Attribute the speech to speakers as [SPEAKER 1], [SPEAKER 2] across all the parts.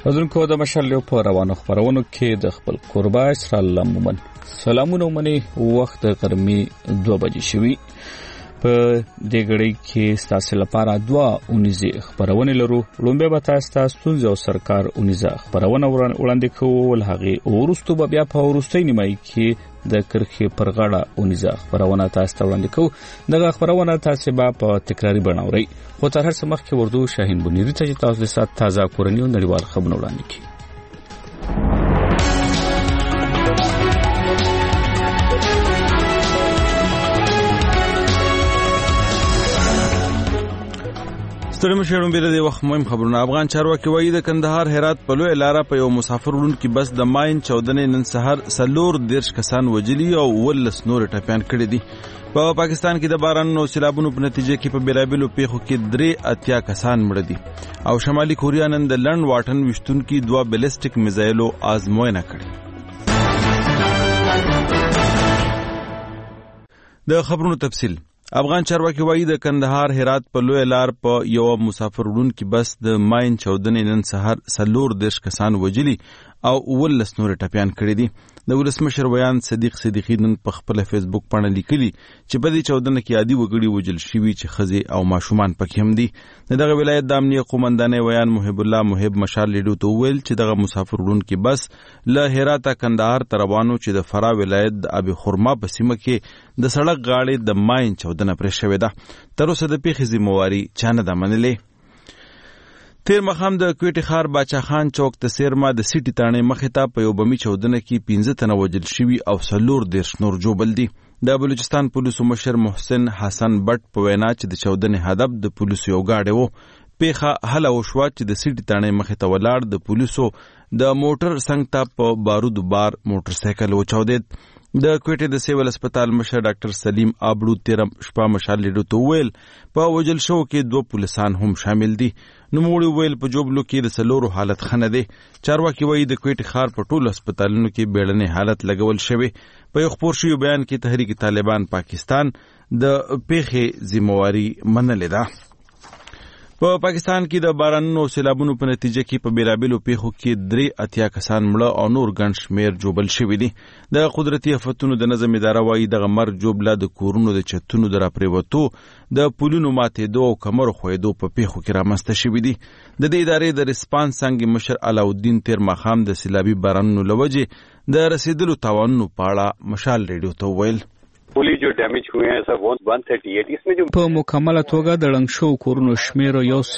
[SPEAKER 1] حضرونکو د مشال په روانو خبرونو کې د خپل قربا اسرائیل مومن سلامونه منی وخت غرمې 2 بجې شوي په دې غړي کې ستاسو لپاره 2 خبرونه لرو. لومبه به تاسو ستونزې او سرکار 19 خبرونه وړاندې کوو. هغه ورستو بیا په ورستۍ نیمای کې د کرخي پر غاړه 19 خبرونه تاسو ته وړاندې کوو. دغه خبرونه تاسو به په تکراری بڼاوري. خو تر هر څه مخکې وردو شاهین بنيري ته تاسو د سات تازه کورنۍ او نړیوال خبرونه وړاندې کوي. ستړي مشرون بیره د وخت مهم خبرونه. افغان چارواکي وایي د کندهار هرات په لوی لاره په یو مسافر وړونکي بس د ماین چودنې نن سحر 14 کسان وجلي او 19 نور ټپيان کړي دي. په پاکستان کې د بارانونو او سیلابونو په نتیجه کې په بیلابیلو پیښو کې 83 کسان مړه دي او شمالي کوریا نن د لند واټن وشتونکي 2 بیلسټیک میزایلو آزموینه کړې. د خبرونو تفصیل. افغان چارواکي وایي د کندهار هرات په لوی لار په یو مسافر وړونکي بس د ماین چودنې نن سحر 14 کسان وجلي او 19 نور ټپيان کړي دي. د ولسمشر ویان صدیق صدیقی نن په خپل فیسبوک باندې لیکلي چې په دې چودنه کې عادي وګړي وجل شوي چې خزي او ماشومان پکې هم دي. دغه ولایت د امنیه قومندانې ویان محب الله محب مشال لیډو ته ویل چې دغه مسافر وړونکي بس له هرات کندهار ته روانو چې د فرا ولایت د ابي خرما په سیمه کې د سړک غاړې د ماین چودنه پرې شوې ده. تر اوسه د پیښې ذمہواری چا نه ده منلې. تیر مخام د کوټي خار باچا خان چوک ته سیرما د سیټي تانه مخې ته په یو بمی چودنه کې 15 تنه وجل شوي او 14 نور جوبل دي. د بلوچستان پولیسو مشر محسن حسن بټ په وینا چې د چودنې هدف د پولیسو یو گاډي وو. پیښه هله وشوه چې د سیټي تانه مخې ته ولاړ د پولیسو د موټر څنګ ته په بارود بار موټر سایکل وچاودید. د کوټې د سیول هسپتال مشر ډاکټر سلیم آبړو 13 شپه مشال لیډو ته ویل په وجل شو کې 2 پولیسان هم شامل دي. نو موږ ویل په جوبلو کې د سلورو حالت خنه دي. چارواکي وایي د کوټې خار په ټولو هسپتالونو کې بیړنی حالت لګول شوی. په یو خبر شوی بیان کې تحریک طالبان پاکستان د پیښې ذمہواری منلې ده. په پاکستان کې د بارانونو او سیلابونو په نتیجه کې په بیلابیلو پیښو کې 83 کسان مړه او نور ګڼ شمېر جوبل شوي دي. د قدرتي آفتونو د نظم اداره وایي دغه مرګ جوبله د کورونو د چتونو د راپریوتو د پولونو ماتېدو او کمرو ښویېدو په پیښو کې رامنځته شوي دي. د دې ادارې د ریسپانس څانګې مشر علاؤالدین تیر ماښام د سیلابي بارانونو له وجې د رسیدلو تاوانونو په اړه مشال ریډیو ته وویل.
[SPEAKER 2] پولی جو ډیمیج ہوئے ہیں سر 138 اس میں جو
[SPEAKER 1] په مکمله توګه د ړنګ شو کورونو شمیر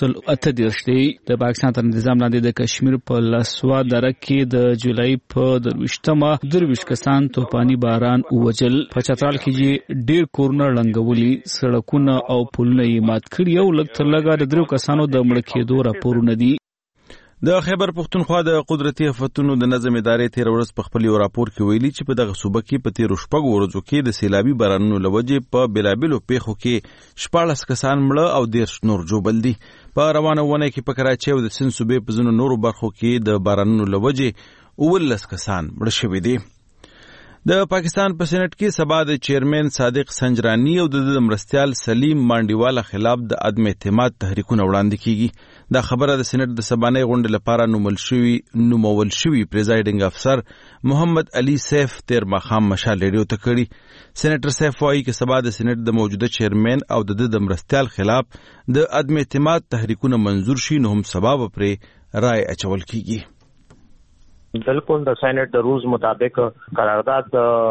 [SPEAKER 1] 138 دی. د پاکستان تر نظام لاندې د کشمیر په لسوا دره کې د جولای په 23 23 کسان توپانی باران وجل. په چترال کې ډیر کورونه ړنګولي سړکونه او پلونه یې مات کړي او لږ تر لږه د 3 کسانو د مړ کېدو راپورونه دي. د خیبر پختونخوا د قدرتي آفتونو د نظم ادارې تیر ورځ په خپل یو راپور کې ویلي چې په دغه صوبه کې په تیر شپږ ورځو کې د سیلابي بارانونو له وجې په بیلابیلو پیښو کې 14 کسان مړه او 13 نور جوبل دي. په روانه ونه کې په کراچۍ او د سند صوبې په ځینو نورو برخو کې د بارانونو له وجې 19 کسان مړه شوي دي. د پاکستان په سېنات کې سبا د چیرمن صادق سنجرانی او د مرستیال سلیم مانډیواله خلاف د عدم اعتماد تحریکونه وړاندې کیږي. دا خبره د سېنات د سبانې غونډې لپاره نومول شوی پریزایډینګ افسر محمد علي سیف تیر ماښام مشال ریډیو ته کړي. سېنیټر سیف وایي چې سبا د سېنات د موجوده چیرمن او د مرستیال خلاف د عدم اعتماد تحریکونه منظور شي نو هم سبا پرې رائے اچول کیږي.
[SPEAKER 3] بالکل د سېنات د روز مطابق قرارداد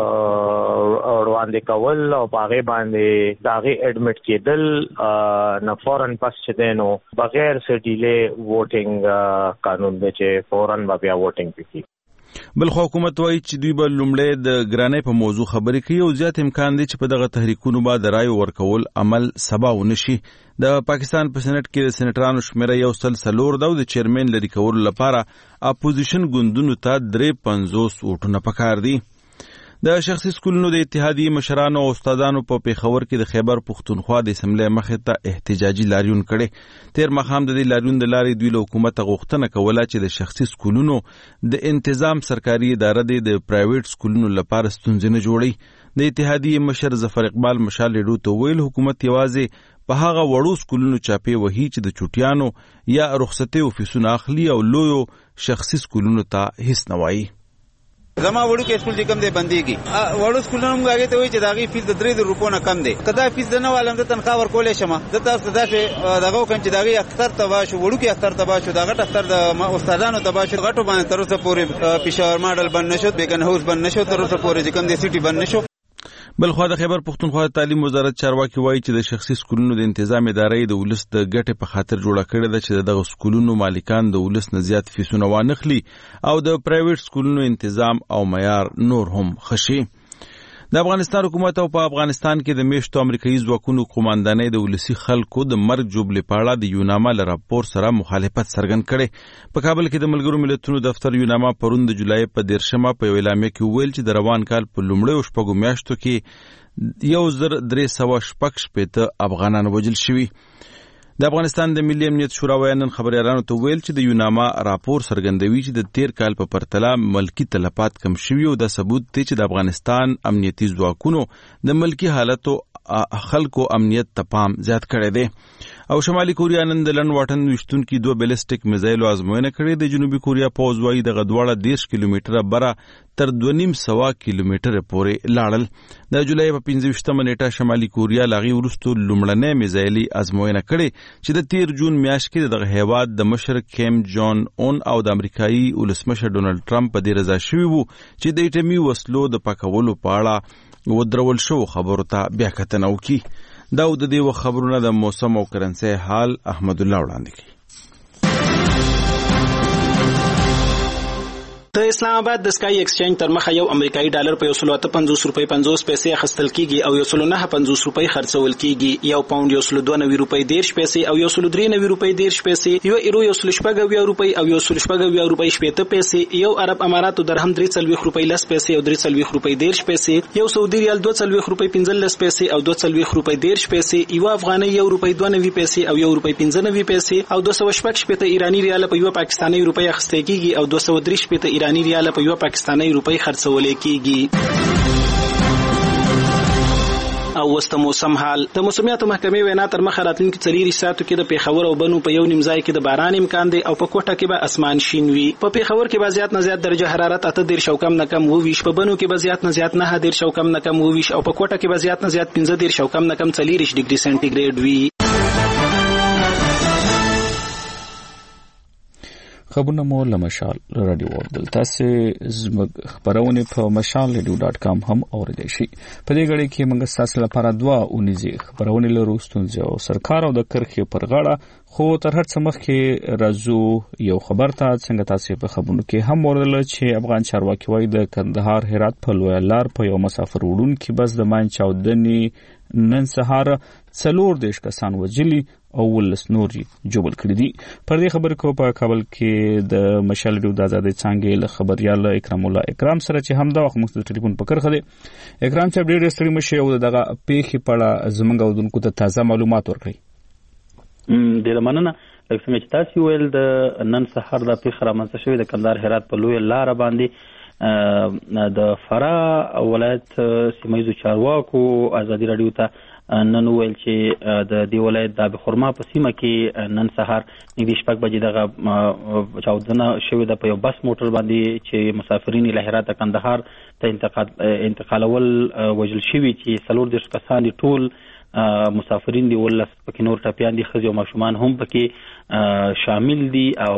[SPEAKER 3] وړاندې کول او هغه باندې داغه اډمټ کېدل نه فورن پس چدنو بغیر څه ډیلې ووټینګ قانون دی چې فورن بیا ووټینګ وکړي.
[SPEAKER 1] بل حکومت وایي چې دوی به لومړی د ګرانۍ په موضوع خبرې کوي او زیات امکان دی چې په دغه تحریکونو به د رایو ورکول عمل سبا ونشي. د پاکستان په سېنات کې د سېنټرانو شمیره 140 ده او د چیرمن لري کولو لپاره اپوزیشن ګوندونو ته 53 ووټونه پکار دي. د شخصي سکولونو د اتحادیې مشرانو او استادانو په پیښور کې د خیبر پختونخوا د اسمبلی مخې ته احتجاجي لاریون کړي. تیر ماښام د دې لاریون د لارې دوی له حکومت غوښتنه کوله چې د شخصي سکولونو د انتظام سرکاري اداره د پرایویټ سکولونو لپاره ستونزې نه جوړي. د اتحادیې مشر ظفر اقبال مشال لیډو ته ویل حکومت یوازې په هغه وړو سکولونو چاپې وهي چې د چوټیانو یا رخصتي افیسونه اخلي او لویو شخصي سکولونو ته هیڅ نه وایي.
[SPEAKER 4] زما وړو کې سکول چې کم دی بنديږي وړو سکولونو موږ هغه ته وایي چې داغي فیس د 3 روپو نه کم دی. کدا فیس نه والم د تنخواه ورکولې شمه د تاسو دغه دغه کوم چې داغي اختر تبا شو وړو کې اختر تبا شو دغه اختر د استادانو تبا شو غټو باندې تر اوسه پورې پېښور ماډل بند نشو بیگن هاوس بند نشو تر اوسه پورې چې کم دی سیټي بند نشو.
[SPEAKER 1] بل خو د خیبر پختونخوا تعلیم وزارت چارواکي وایي چې د شخصي سکولونو د تنظیم ادارې د ولس د ګټې په خاطر جوړه کړې ده چې دغه سکولونو مالکان د ولس نه زیات فیسونه وانخلي او د پرایویټ سکولونو تنظیم او معیار نور هم خشي. د افغانستان حکومت او په افغانستان کې د میشتو امریکایي ځواکونو قوماندانۍ د ولسي خلکو د مرګ جوړې په اړه د یوناما له راپور سره مخالفت څرګند کړي. په کابل کې د ملګرو ملتونو دفتر یوناما پرون د جولای په 10 په یو اعلامیه کې ویل چې د روان کال په لومړیو شپږو میاشتو کې 1316 افغانان وژل شوي. د افغانستان د ملي امنیت شورا ویاندن خبريالانو ته ویل چې د یوناما راپور څرګندوي چې د 13 کال په پرتله ملکی تلفات کم شوي او د ثبوت دی چې د افغانستان امنیتي ځواکونو د ملکی حالتو خلکو امنیت ته پام زیات کړی دی. او شمالي کوریا نن د لن واټن وشتونکو 2 بیلسټیک میزایل ازموینه کړې. د جنوبي کوریا پوز وايي د غدواړه 10 کیلومتره بره تر 2.5 کیلومتره پورې لاړل. د جولای په 15مه نیټه شمالي کوریا لاغي ورستو لومړنۍ میزایلي ازموینه کړې چې د 13 جون میاشت کې دغه هیواد د مشر کیم جون اون او د امریکایي ولسمشر ډونالد ټرمپ په دې رضا شوی وو چې د ایټمي وسلو د پاکولو په اړه ودرول شو خبرو ته بیا کتنه وکړي. دا د دې خبرونه د موسم او کرنسي حال احمد الله وړاندې کوي.
[SPEAKER 5] د اسلام آباد د سکای ایکسچینج تر مخه یو امریکایي ډالر په 158 روپۍ 50 پیسې اخیستل کیږي او 109.50 روپۍ خرڅول کیږي. یو پاوند 192 روپۍ 10 پیسې او 193 روپۍ 10 پیسې، یو ایرو 114 روپۍ او 114 روپۍ 70 پیسې، یو عرب اماراتو درهم 340 روپۍ 10 پیسې او 340 روپۍ 10 پیسې، یو سعودي ریال 240 روپۍ 15 پیسې او 240 روپۍ 10 پیسې، یو افغاني 1 روپۍ 92 پیسې او 1 روپۍ 95 پیسې او 215 ایرانی ریال په یو پاکستاني روپۍ اخیستل کیږي او 230 ایرانی ریال په یو پاکستاني روپۍ خرڅول کیږي. او وسته موسم حال. د موسمیاتو محکمې وینا تر مخه راتلونکي 4 ساعتو کې د پیښور او بنو په یو نیم ځای کې د باران امکان دی او په کوټه کې به اسمان شین وي. په پیښور کې به زیات نه زیات درجه حرارت 18 او کم نه کم 20، په بنو کې به زیات نه زیات 9 او کم نه کم 20 او په کوټه کې به زیات نه زیات 15 او کم نه کم 40 ډیګري سنټیګریډ وي.
[SPEAKER 6] خبرونه مو له مشال رادیو اوردل. تاسو زموږ خبرونه په mashalradio.com هم اوریدئ شئ. په دې غړي کې موږ تاسو لپاره 2 اونیزي خبرونه لرو ستونزې او سرکار او د کرخې پر غاړه. خو تر هر څه مخکې راځو یو خبر ته څنګه تاسو په خبرونو کې هم اوریدل چې افغان چارواکي وایي د کندهار هرات په لوی لار په یو مسافر وړونکو بس د ماین چاودنې نن سهار 40 کسان وژلي او ولس نور جوړ کړی دي. پر دې خبر کو په کابل کې د مشال ریډیو د آزادۍ څنګه له خبريال اکرام الله اکرام سره چې هم دا وخت مخ ټلیفون پکړ خله. اکرام صاحب ډېر ستړي مشه او دغه پیښې په اړه زمونږ اودونکو ته تازه معلومات ورکړي.
[SPEAKER 7] ډېر مننه. لکه څنګه چې تاسو ویل د نن سهار د پیښه رامنځته شوې د کندهار هرات په لوی لار باندې د فرا ولایت سیمایي چارواکو ازادي رادیو ته نن ویل چې د دې ولایت د بخورما په سیمه کې نن سهار نږدې 6 بجې دغه چاودنه شوې ده په یو بس موټر باندې چې مسافرین له هرات کندهار ته انتقالول وژل شوي چې 40 کسان ټول مسافرین دی ولس پکې نور ټاپیان دي خځې او ماشومان هم پکې شامل دي او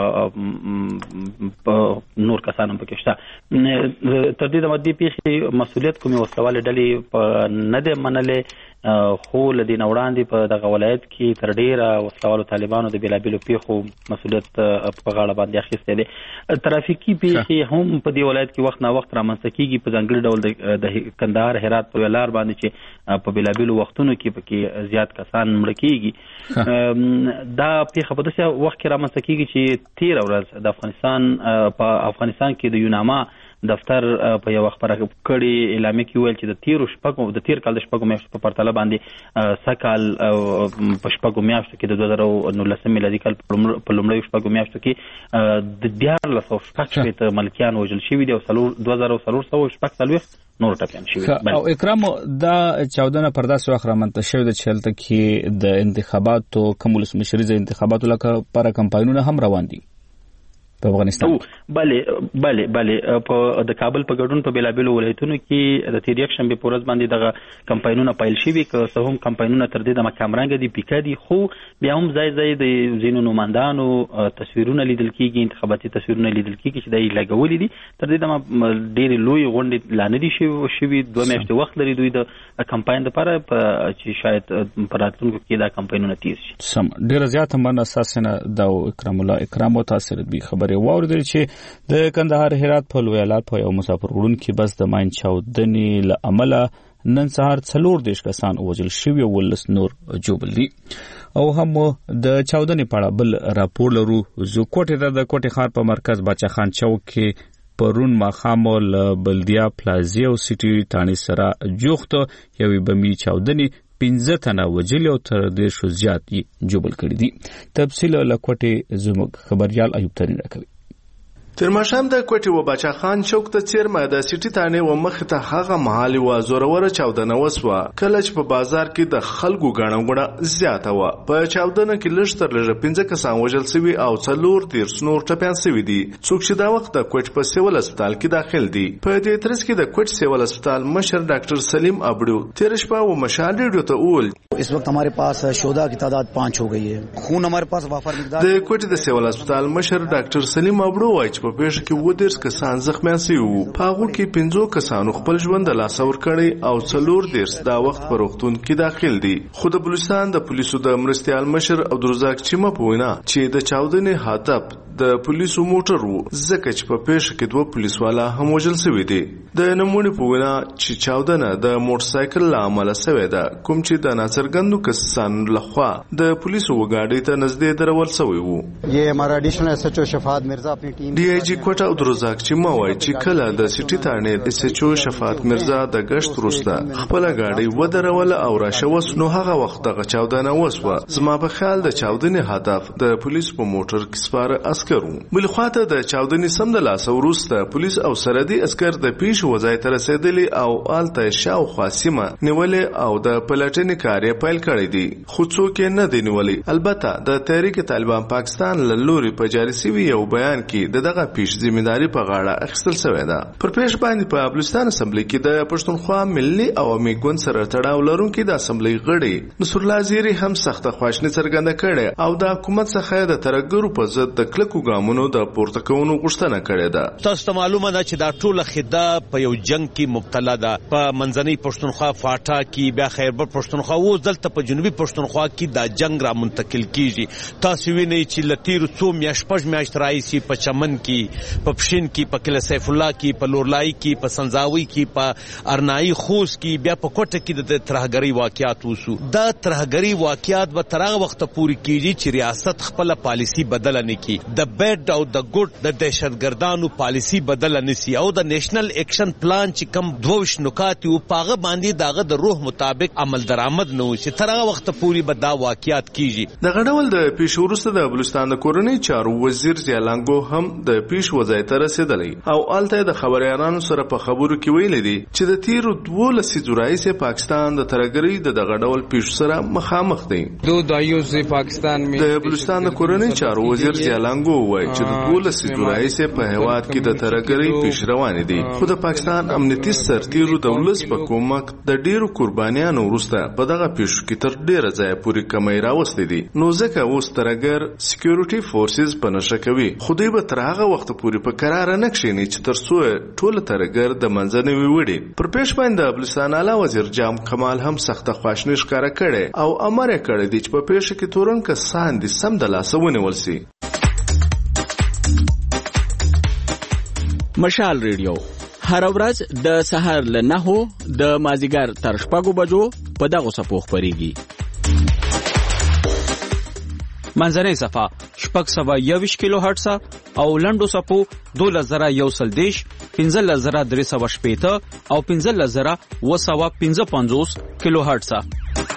[SPEAKER 7] نور کسان هم پکې شته. تر دې د مدي پیښې مسؤلیت کومې وسواله ډلې په نه ده منلې خو لدې نوړاندې په دغه ولایت کې تر ډیره وسوالو طالبانو د بلابلو پیښو مسؤلیت په غاړه باندې اخیستی دی. ترافیکي پیښې هم په دې ولایت کې وخت نه وخت رامنځته کیږي په ځانګړي ډول د کندهار هرات په لار باندې چې په بلابلو وختونو کې پکې زیات کسان مړه کیږي. دا پیښه په داسې وخت کې رامنځته کیږي چې 13 ورځ د افغانستان کې د یوناما دفتر په یو خبره کړي اعلامیه کې ویل چې د 13 کال د شپږو میاشتو په پرتله باندې سکهال په شپږو میاشتو کې د 2019 میلادي کال په لومړیو شپږو میاشتو کې د 1400 ملکیان وژل شوي دي او 2440 نور ټاپیان شوي.
[SPEAKER 6] او اکرام دا چاودنه پر داسې وخت رامنځته شوې ده چې هلته کې د انتخاباتو کوم ولسمشریزه انتخاباتو لکه پر کمپاینونه هم روان دي. په افغانستان.
[SPEAKER 7] بله په د کابل په ګډون په بلابل ولایتونو کې د تیر یک شنبه په ورځ باندې دغه کمپاینونه پیل شوي که څه هم کمپاینونه تر دې د مکمرنګ دي پیکا دي خو بیا هم ځای د ځینو نوماندانو تصویرونه لیدل کیږي انتخاباتي تصویرونه لیدل کیږي چې دای لګولې دي تر دې د ډېر لوی غونډې لانه دي شوي 2 میاشتې وخت لري دوی د کمپاین لپاره چې شاید په راتلونکو کې دا کمپاینونه تیز شي.
[SPEAKER 6] سم ډېر زیات من اساسنه د اکرام الله اکرام او تاثیر به خبره واوریدل چې د کندهار هرات په لویالات په یو مسافر وړونکي بس د ماین چاودنې له امله نن سهار 40 کسان وژل شوي او 19 نور جوبل دي. او هم د چاودنې په اړه بل راپور لرو. زه کوټه د کوټه ښار په مرکز باچا خان چوک کې پرون ماښام له بلدیا پلازي او سټي تانی سره جوخت یوې بمي چاودنې 15 تنه وجل او تر 100 زیات جوبل کړي دي. تفصیل له کوټه زموږ خبريال ایوب ترين راکوي.
[SPEAKER 8] تر ماښام د کوټې و باچا خان چوک ته څیرمه د سټي تانه و مخ ته هغه محالي و زورور چاودنه وسوه کله چې په بازار کې د خلکو غاڼګړه زیاته و. په چاودنه کې لږ تر لږه 15 کسان وژل شوي او 40 نور ټپيان شوي دي. څوک چې دا وخت د کوټ په سیول هسپتال کې داخل دي. په دې ترڅ کې د کوټ سیول هسپتال مشر ډاکټر سلیم ابړو تیر شپه و مشال ریډیو ته اول
[SPEAKER 9] इस वक्त हमारे पास शोधा की तादाद 5 हो गई है. खून हमारे पास वाफर मिकदार
[SPEAKER 8] د کوټ د سیول هسپتال مشر ډاکټر سلیم ابړو وایي چې په پیښه کې 10 کسان زخمیان شوي وو. په هغو کې 15 کسانو خپل ژوند د لاسه ورکړی او 40 دا وخت په روغتون کې داخل دي. خو د بلوچستان د پولیسو د مرستیال مشر عبدالرزاق چیمه په وینا چې د چاودنې هدف د پولیسو موټر وو ځکه چې په پیښه کې 2 پولیسوالا هم وژل شوي دي. د نمونې په وینا چې چاودنه د موټر سایکل له امله شوې ده کوم چې د ناڅرګندو کسانو لخوا د پولیسو وګاډي ته نږدې درول شوی وو.
[SPEAKER 9] یہ ہمارا ایڈیشنل ایس ایچ او شفاعت مرزا اپنی ټیم
[SPEAKER 8] ډي آی جی کوټه عبدالرزاق چیمه وایي چې کله د سټي تانه ایس ایچ او شفاعت مرزا د گشت وروسته خپل گاډي ودروله او راشوس نو هغه وخت د چاودنه وسوه. زما په خیال د چاودنې هدف د پولیس په موټر کې سپاره بل خواته د چاودنې سم د لاس وروسته پولیس او سرحدي عسكر د پیښې وځای ته رسیدلي او آلته شاوخوا سیمه نیولې او د پلټنې کار پیل کړی دی. خو څوک نه دی نیولې. البته د تحریک طالبان پاکستان له لوري په جاري شوی یو بیان کې دغه پیښې ځمېداري په غاړه اخیستل شوې ده. پر پیښ باندې په بلوچستان اسمبلی کې د پښتونخوا ملي عوامي ګوند سره تړاو لرونکي د اسمبلی غړي نصر الله زیری هم سخت خواشنی څرګنده کړي او د حکومت څخه د ترګرو په ضد د کلکو ګامونو د پورته کولو غوښتنه کړې ده.
[SPEAKER 10] تاسو ته معلومه ده چې دا ټوله خده په یو جنگ کې مبتلا ده. په منځنۍ پښتونخوا فاټا کې بیا خیربر پښتونخوا او دلته په جنوبي پښتونخوا کې دا جنگ را منتقل کیږي. تاسو وینئ چې لتیر څو میاشت راځي په چمن کې په پښین کې په کله سیف الله کې په لورلای کې په سنځاوي کې په ارنای خوست کې بیا په کوټه کې د ترهګری واقعیات وسو. دا ترهګری واقعیات به تر هغه وخت پورې کیږي چې ریاست خپل پالیسی بدل نه کړي. د بیډ او د ګډ د دهشتګردانو پالیسی بدل نسی او د نېشنل اکشن پلان چې کم 22 نکات او پاغه باندې داغه د روح مطابق عمل درآمد نه وشي تر هغه وخت پورې به دا واقعیات کیږي.
[SPEAKER 8] د غډول د پیښ وروسته د بلوچستان د کورنۍ چارو وزیر زیالانګو هم د پیښ وځای ته رسیدلی او آلته د خبريالانو سره په خبرو کې ویل دي چې د تیرو 12 جولای سه پاکستان د ترګری د غډول پیښ سره مخامخ دي.
[SPEAKER 11] دو دایو سه پاکستان می
[SPEAKER 8] د بلوچستان د کورنۍ چارو وزیر زیالانګو وایي چې د 12 جولای سه په هواد کې د ترګری پیښ روان دي. خو د پاکستان امنیتي سرتیرو د ولس په کومک د ډیرو قربانیانو وروسته په دغه پیښو کې تر ډیره ځای پورې کمی راوستي دي. نو ځکه اوس ترګر سکیورټي فورسز په نشه کوي. خو دوی به تر هغه وخت پورې په قرار نه کښیني چې تر څو ټول ترګر د منځنۍ وړي. پر پیښ باندې د بلوچستان اعلی وزیر جام کمال هم سخت خواشنی ښکارا کړي او امر کړی دی چې په پیښه کې تورن کسان دي سم د لاسونه ولسي.
[SPEAKER 12] مشال ریډیو هر ورځ د سحر له 9 د مازیګر تر 6 بجو په دغه صفو خبريږي. منځنۍ صفه 621 کیلو هرتز او لنډو صفو 2110 15380 او 15255 کیلو هرتز.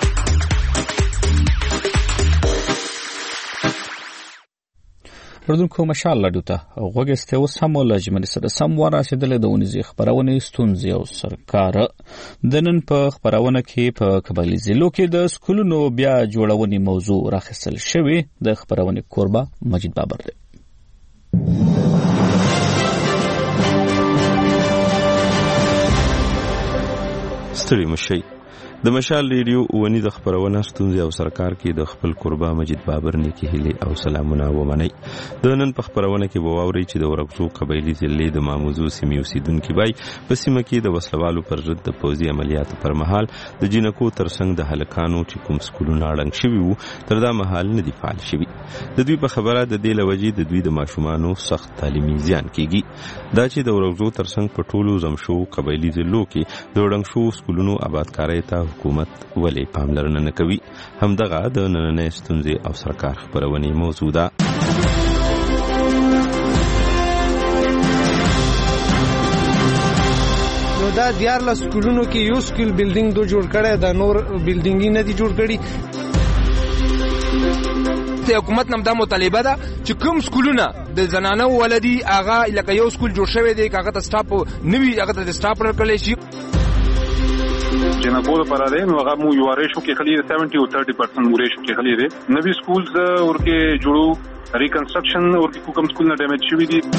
[SPEAKER 6] ردونکو مشال لډوته غوګسته اوس هم لجمن سره سم ورسېدل د ونیزي خبرونه ستونزې او سرکار د نن په خبرونه کې په قبایلی ضلعو کې د سکولونو بیا جوړونې موضوع راخصل شوی. د خبرونه کوربه مجید بابر دی.
[SPEAKER 13] ستړي مشي د مشال ریډیو ونی د خبرونه ستونزې او سرکار کې د خپل قربا مجید بابر نیکی هلي او سلامونه ومني. د نن په خبرونه کې وواوري چې د ورغزو قبایلی ضلع د ماموزو سیمې اوسیدونکو بای په سیمه کې د وسلوالو پر ضد د پوځي عملیاتو پر مهال د جنکو ترڅنګ د هلکانو چې کوم سکولونه اړنګ شوي وو تر دا مهال نه دي فعال شوي. د دوی په خبره د دې لوجې د دوی د ماشومانو سخت تعلیمي زیان کیږي. دا چې د ورغزو ترڅنګ په ټولو زمشو قبایلی ضلعو کې د اړنګ شو سکولونو آبادکارۍ ته حکومت ولې پاملرنه نه کوي. همدغه د نننۍ ستونزې او سرکار خبرونې موضوع ده.
[SPEAKER 14] نو دا 14 سکولونو کې یو سکول بلډینګ دو جوړ کړي، دا نور بلډینګ نه دي جوړ کړي. حکومت نم دا مطالبه ده چې کوم سکولونه د زنانه ولدي هغه لکه یو سکول جوړ شوی دی هغه ته سټاپ نوی هغه ته سټاپ ورکړل شي.
[SPEAKER 15] جنکو لپاره دی نو هغه مو یو ریشو کې خلی 70 او 30% مو ریشو کې خلی دی. نوی سکولز ورکه جوړو ریکنسټرکشن ورکه کوم سکول نه ډیمیج شوی دي.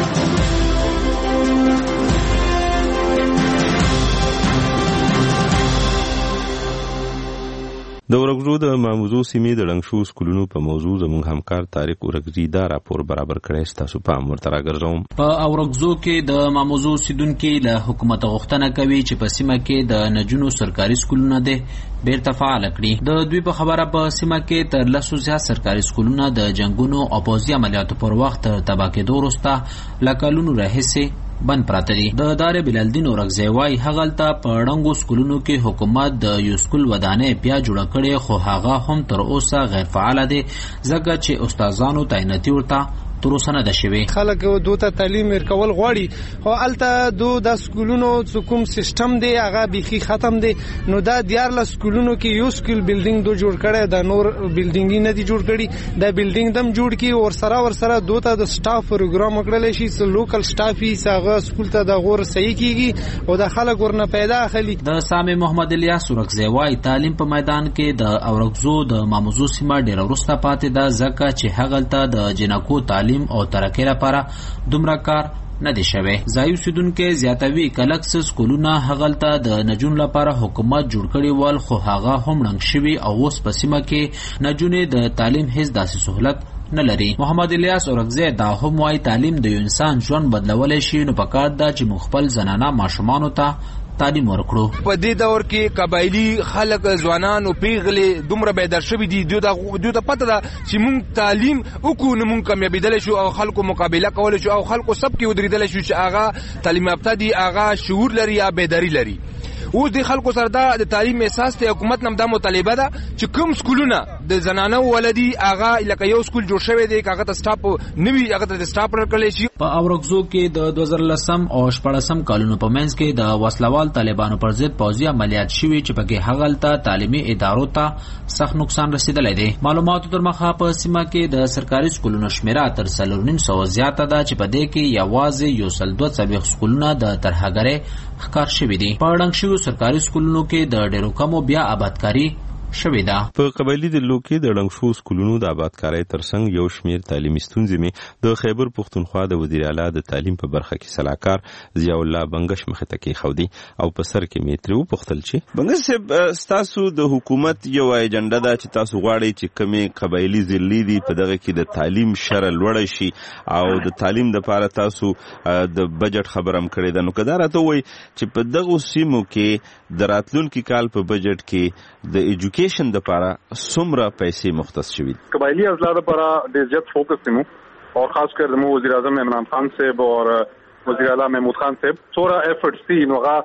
[SPEAKER 13] د ورغزو د ماموزو سیمې د ړنګ شو سکولونو په موضوع زموږ همکار طارق ورغزي دا راپور برابر کړی. تاسو پام ورته راګرځوم.
[SPEAKER 16] په ورغزو کې د ماموزو اوسیدونکو له حکومت غوښتنه کوي چې په سیمه کې د نجونو سرکاري سکولونه دي بیرته فعال کړي. د دوی په خبره په سیمه کې تر 100 زیات سرکاري سکولونه د جنگونو او پوځي عملیاتو پر وخت تباه کېدو وروسته لکالونو راهیسې بند پراته دي. د دار بلالدین اورغزی وای هغلته په ړنګو سکولونو کې حکومت د یو سکول ودانې بیا جوړ کړي، خو هغه هم تر اوسه غیر فعال دي ځکه چې استادانو تعیناتي ورته تر اوسه نه ده شوی.
[SPEAKER 14] خلک دوی تعلیم ورکول غواړي خو الته دو د سکولونو کوم سیستم دی هغه بيخي ختم دی. نو دا 14 سکولونو کې یو سکول بلډینګ دو جوړ کړي، دا نور بلډینګ نه دي جوړ کړي. دا بلډینګ دم جوړ کی او ورسره دوی ته د سټاف پروګرام وکړل شي چې لوکل سټافي ساغه سکول ته د غور صحیح کیږي او د خلک ورنه پیدا اخلي. د
[SPEAKER 16] سامي محمد الیاس اورغزی وای تعلیم په میدان کې د اورغزو د ماموزو سیمه ډیر ورسته پاتې ده ځکه چې هغلته د جنکو تعلیم او ترقی لپاره دومره کار نه دی شوی. ځایي اوسیدونکو زیاتوي کلکس سکولونه هغلته د نجونو لپاره حکومت جوړ کړي ول، خو هغه هم ړنګ شوي او اوس په سیمه کې نجونې د تعلیم هیڅ داسې سہولت نه لري. محمد الیاس اورغزی دا هم وايي تعلیم د یو انسان ژوند بدلولی شي، نو پکار ده چې موږ خپل زنانه ماشومانو ته تعلیم ورکړو.
[SPEAKER 11] په دې دور کې قبایلی خلک ځوانان او پیغلې دومره بیدار شوي دي، دوی ته پته ده چې موږ تعلیم وکړو نو موږ کامیابېدلی شو او خلکو مقابله کولی شو او خلکو سب کې ودرېدلی شو چې هغه تعلیم یافته دي، هغه شعور لري یا بیداری لري. اوس د خلکو سره د تعلیم احساس ته حکومت نم دا مطالبه ده چې کوم سکولونه د زنانه ولدي هغه لکه یو سکول جوړ شوی دی هغه ته سټاپ نوی هغه ته سټاپ ورکړل شي.
[SPEAKER 16] په اورغزو کې د 2010 او 14 کالونو په منځ کې د وسلوال طالبانو پر ضد پوځي عملیات شوي چې پکې هغلته تعلیمي ادارو ته سخت نقصان رسیدلی دی. معلوماتو تر مخه په سیمه کې د سرکاري سکولونو شمیره تر 4.5 زیاته ده چې په دې کې یوازې 142 سکولونه د ترهګرۍ ښکار شوي دي. په ړنګ شویو سرکاري سکولونو کې د ډیرو کمو بیا آبادکاري شوې ده.
[SPEAKER 13] په قبایلی ضلعو کې د ړنګ شو سکولونو د آبادکارۍ ترڅنګ یو شمیر تعلیمي ستونزې مې د خیبر پښتونخوا د وزیر اعلی د تعلیم په برخه کې صلاحکار ضیاء الله بنگش مخې ته کېښودي او په سر کې مې ترې وپوښتل چې
[SPEAKER 1] بنگش صاحب ستاسو د حکومت یو ایجنډا ده چې تاسو غواړئ چې کومې قبایلی ضلعې دي په دغه کې د تعلیم شرح لوړه شي او د تعلیم دپاره تاسو د بجټ خبره هم کړې ده. نو که دا راته ووایي چې په دغو سیمو کې د راتلونکي کال په بجټ کې د ایجوکیشن دپاره څومره پیسې مختص شوي؟
[SPEAKER 15] قبایلی اضلاع دپاره ډېر زیات فوکس دی مو او خاص کر زموږ وزیر اعظم عمران خان صاحب او وزیر اعلی محمود خان صاحب څومره ایفرټس دي نو هغه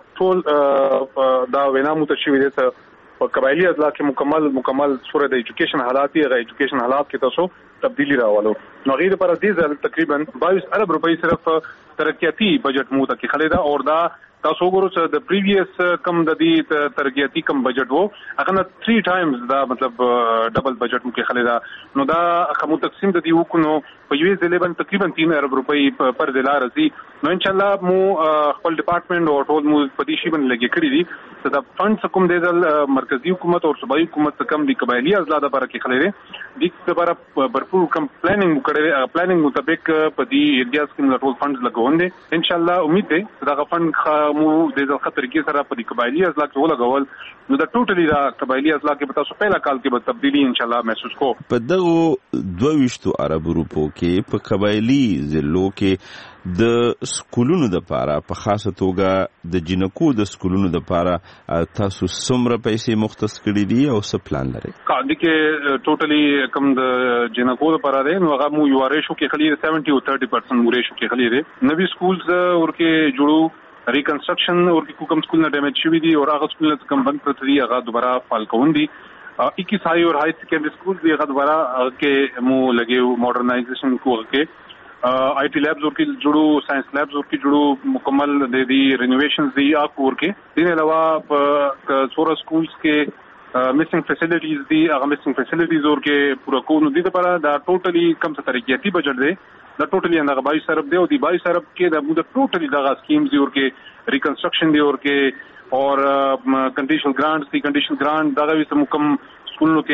[SPEAKER 15] ټول دا وینا مو ته شوي دی چې په قبایلی اضلاع کې مکمل څومره د ایجوکیشن حالات دي هغه ایجوکیشن حالات کې تاسو تبدیلی راولو. نو هغې دپاره دې ځل تقریبا 22 ارب روپۍ صرف ترقیاتي بجټ مو ته کېښلی ده او دا تاسو وګورئ چې د پریویس کم د دې ترقیاتي کم بجټ وو هغه نه 3 ټایمز دا مطلب ډبل بجټ مو کې خلې دا نو دا خمو تقسیم د دې وکړو په یوې ځلې باندې تقریبا 3 ارب روپۍ پر ضلع راځي. نو ان شاء الله مو خپل ډپارټمنټ او ټول مو په دې شی باندې لګي کړی دي دا فند کوم د مرکزی حکومت او صوبایي حکومت کم د قبایلی ازلا د لپاره کې خلې دي د لپاره भरपूर کم پلانینګ وکړي پلانینګ مطابق په دې ایریاز کې ټول فند لګون دي ان شاء الله امید ده دا فند مو د ځل طریقې سره په دې قبایلی ازلا کې ولګول نو دا ټوټلی دا قبایلی ازلا کې په تاسو پیله کال کې به تبدیلی ان شاء الله محسوس کو
[SPEAKER 13] په دغه 22 عرب روپو کې په قبایلی ضلعو کې د سکولونو د پاره په خاصه توګه د جنکو د سکولونو د پاره تاسو څومره پیسې مختص کړې دي او څه پلان لري؟
[SPEAKER 15] کاندي کې ټوټلی کم د جنکو د پاره ده نو هغه مو یو ریشو کې خلی 70 او 30% مو ریشو کې خلی ده نوی سکولز ورکه جوړو ریکنسټرکشن ورکه کوم سکول نه ډیمیج شوی دي او هغه سکول نه کم بند پرته دي هغه دوباره فعال کوون دي 21 هائی اور ہائی سیکنڈری سکول بھی هغه دوباره کې مو لګي ماډرنایزیشن کو کې آئی ٹی لیبز ورکی جوړو ساينس لیبز ورکی جوړو مکمل د دې رینوویشنز دی اکور کې دین علاوه په څوره سکولز کې میسنګ فیسیلیټیز دی هغه میسنګ فیسیلیټیز ورکه پورا کو نو دې لپاره دا ټوټلی کم څه طریقې بجټ دی دا ټوټلی هغه 22 ارب دی او دی 22 ارب کې د موږ ټوټلی دغه سکیمز دی ورکه ریکنسټرکشن دی ورکه اور کنډیشنل گرانټس دی کنډیشنل گرانټ دغه وسه مکم سکولونو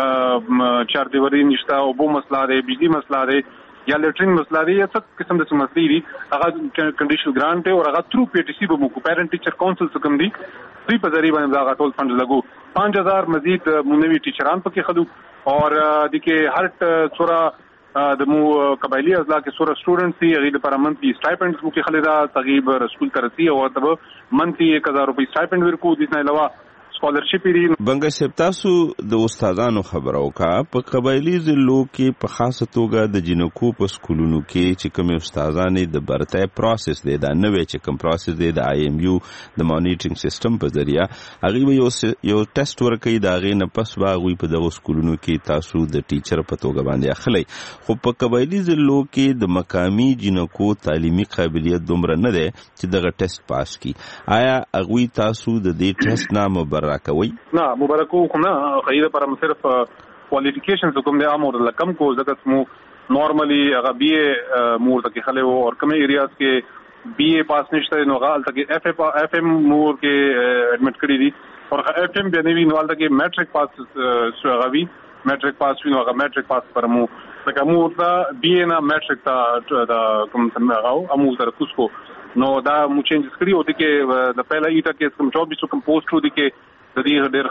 [SPEAKER 15] کې چار دیواری نشتا او بو مسله دی بجلی مسله دی یا لیټرین مسله دی یا څه قسم د مسلې دي هغه کنډیشنل ګرانټ او هغه تھرو پی ټی سی به مو پیرنټ ټیچر کونسل څخه کم دي دوی په ذریعہ باندې هغه ټول فند لګو 5000 مزید مونوي ټیچران پکې خدو اور د کې هر څورا د مو قبایلی ازلا کې څورا سټوډنټس دي هغه لپاره منتلی سټایپنډز مو کې خلیدا تغیب رسول ترسي او تب منتلی 1000 روپۍ سټایپنډ ورکو د نه علاوه سکالرشپ لري
[SPEAKER 13] بنګ صاحب تاسو د استادانو خبرو کا په قبایلی ضلعو کې په خاصه توګه د جنکو په سکولونو کې چې کوم استادانې د برتای پروسس دی دا نوې چې کوم پروسس دی د آی ایم یو د مانیټرینګ سیستم په ذریعہ هغه یو ټیسټ ورکړي دا غي نه پس واغوي په دغه سکولونو کې تاسو د ټیچر په توګه باندې اخلي خو په قبایلی ضلعو کې د مقامی جنکو تعلیمي قابلیت دومره نه ده چې دغه ټیسټ پاس کړي آیا هغه تاسو د دې ټیسټ نامه راکوي
[SPEAKER 15] نه مبارکو کوم نه خیره پر صرف کوالیفیکیشنز کوم د امور لکم کو زکه مو نورمالي هغه بي اي مور تک خله او اور کوم ایریاز کې بي اي پاس نشته نو غال تک اف ام مور کې ایڈمٹ کړی دي اور اف ام به نوی نوال تک میټرک پاس غوي میټرک پاس وینو هغه میټرک پاس پر مو تک مور دا بي اي نه میټرک تا دا کوم څنګه غاو امو تر کوسکو نو دا مو چینجز کړی او د کې د پهلا ایټه کې کوم 24 کوم پوسټ و دي کې د دې ډېر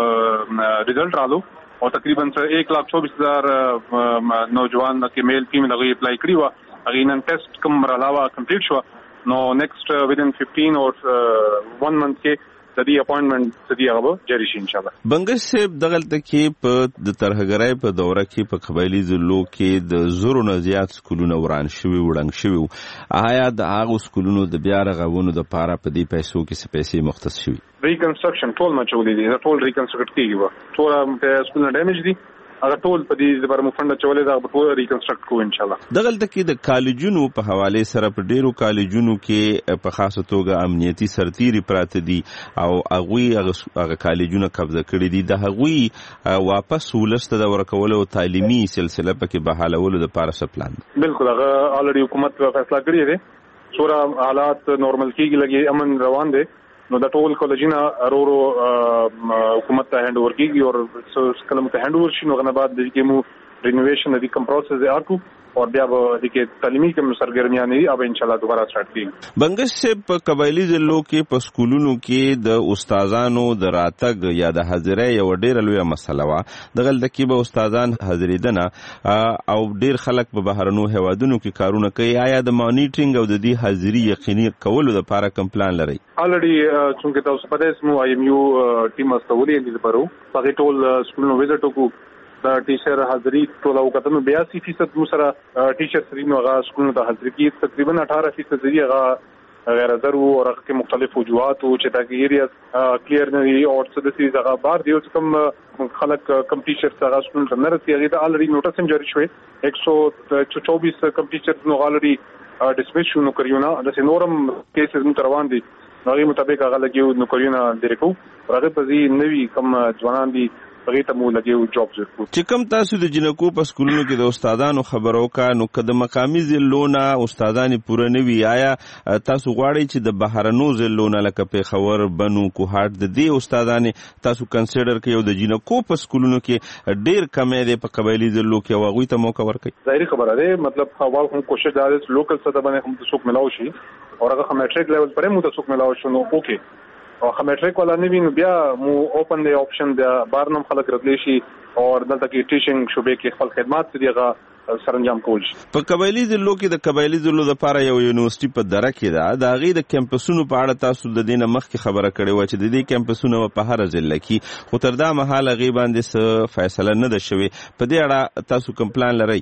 [SPEAKER 15] ښه ریزلټ رالو او تقریبا 1,24,000 نوجوان کې میل فیمیل هغه اپلای کړی و هغه نن ټیسټ کوم علاوه کمپلیټ شو نو نیکسٹ ودین 15 اور 1 منث کې د دې اپاینټمنټ د دې هغه جاری شي ان شاء الله
[SPEAKER 13] بنګش صاحب دغلت کې په د ترهګرای په دوره کې په قبایلی ضلعو کې د زورو نه زیات سکولونه وران شوي وړنګ شوي آیا د هغه سکولونو د بیا رغونو د پاره په دې پیسو کې څه پیسې مختص شوي
[SPEAKER 15] ریکنسټرکشن ټول مچولې دي ټول ریکنسټرکټ کیږي ټول په سکولونه ډیمیج دي هغه ټول په دې لپاره مو فند چولې دا په ټول ریکنسټرکټ کو ان شاء الله
[SPEAKER 13] دغلت کې د کالجونو په حواله سره په ډیرو کالجونو کې په خاصه توګه امنیتي سرتيري پراته دي او هغه کالجونه قبضه کړي دي د هغوی واپس ولسته د ورکول او تعلیمي سلسله پکې بحالولو د پاره څه پلان
[SPEAKER 15] بالکل هغه الریډي حکومت فیصله کړی دی څوره حالات نورمال کیږي لګي امن روان دي نو د ټول کالجونه ارورو حکومت ته هند اوور کیږي او کلم ته هند اوور شي نو غنه بعد د کېمو رینوویشن د کوم پروسس دی ارکو او بیا به د کې تعلیمي کوم سرګرمیاں نه اب ان شاء الله دوباره سٹارټ کیږي
[SPEAKER 13] بنگش سے په قبایلی ضلعو کې په سکولونو کې د استادانو د راتګ یا د حاضرۍ یو ډېر لوی مسله وا دغه د کې به استادان حاضرېدنه او ډېر خلک په بهرنو هوادونو کې کارونه کوي آیا د مانیټرینګ او د دې حاضری یقیني کولو لپاره کوم پلان لري
[SPEAKER 15] الریډي څنګه تاسو په دې سمو آی ایم یو ټیم استولې دي پرو په ټول سکولونو وزټ وکړو دا ټیچر حاضری ټول او کتنو 82% مو سره ټیچر سرینو هغه سکولونو ته حاضر کی تقریبا 18% دی هغه غیر حاضر وو او هغه مختلف وجوهات او چې دا ایریاز کلیر نه وي او څه د سیز هغه بار دی کوم خلک کم ټیچر هغه سکول ته نه رسي هغه ته الریډي نوټس هم جاری شوی 124 کم ټیچر نو الریډي ډسمس شو نو کریونه د نورم کیسز مو روان دي هغه مطابق هغه لګیو نو کریونه ډیرکو هغه په دې نوی کم ځوانان دي هغه ته مو لګیو جابز ورکو.
[SPEAKER 13] چې کوم تاسو د جنکو په سکولونو کې د استادانو خبرو کا نو کده مقامی ضلعونه استادان پوره نه وی آیا تاسو غواړئ چې د بهرنو ضلعونه لکه پیښور بنو کوهاټ د دې استادان تاسو کنسیډر کړئ او د جنکو په سکولونو کې ډیر کمې ده په قبایلی ضلعو کې او هغوی ته موقع ورکړئ؟
[SPEAKER 15] ظاهري خبره ده، مطلب اول هم کوشش دا ده چې لوکل سطح باندې هم څوک ملاو شي او هغه میټریک لیول پرې مو ته څوک ملاو شي نو اوکي، او میټریک ولا نه ویني بیا مو اوپن دی اپشن بیا بارنم خلک راتلی شي او دلته کې ټیچینګ شوبې کې خپل خدمات دغه سرانجام کول شي.
[SPEAKER 13] په قبایلی ضلعو کې د قبایلی ضلعو لپاره یو یونیورسيټي په دره کې ده، د هغې د کیمپسونو په اړه تاسو د دې نه مخکې خبره کړې وه چې د دې کیمپسونه په هره ضلع کې، خو تر دا مهال هغې باندې څه فیصله نه ده شوې. په دې اړه تاسو کوم پلان لرئ؟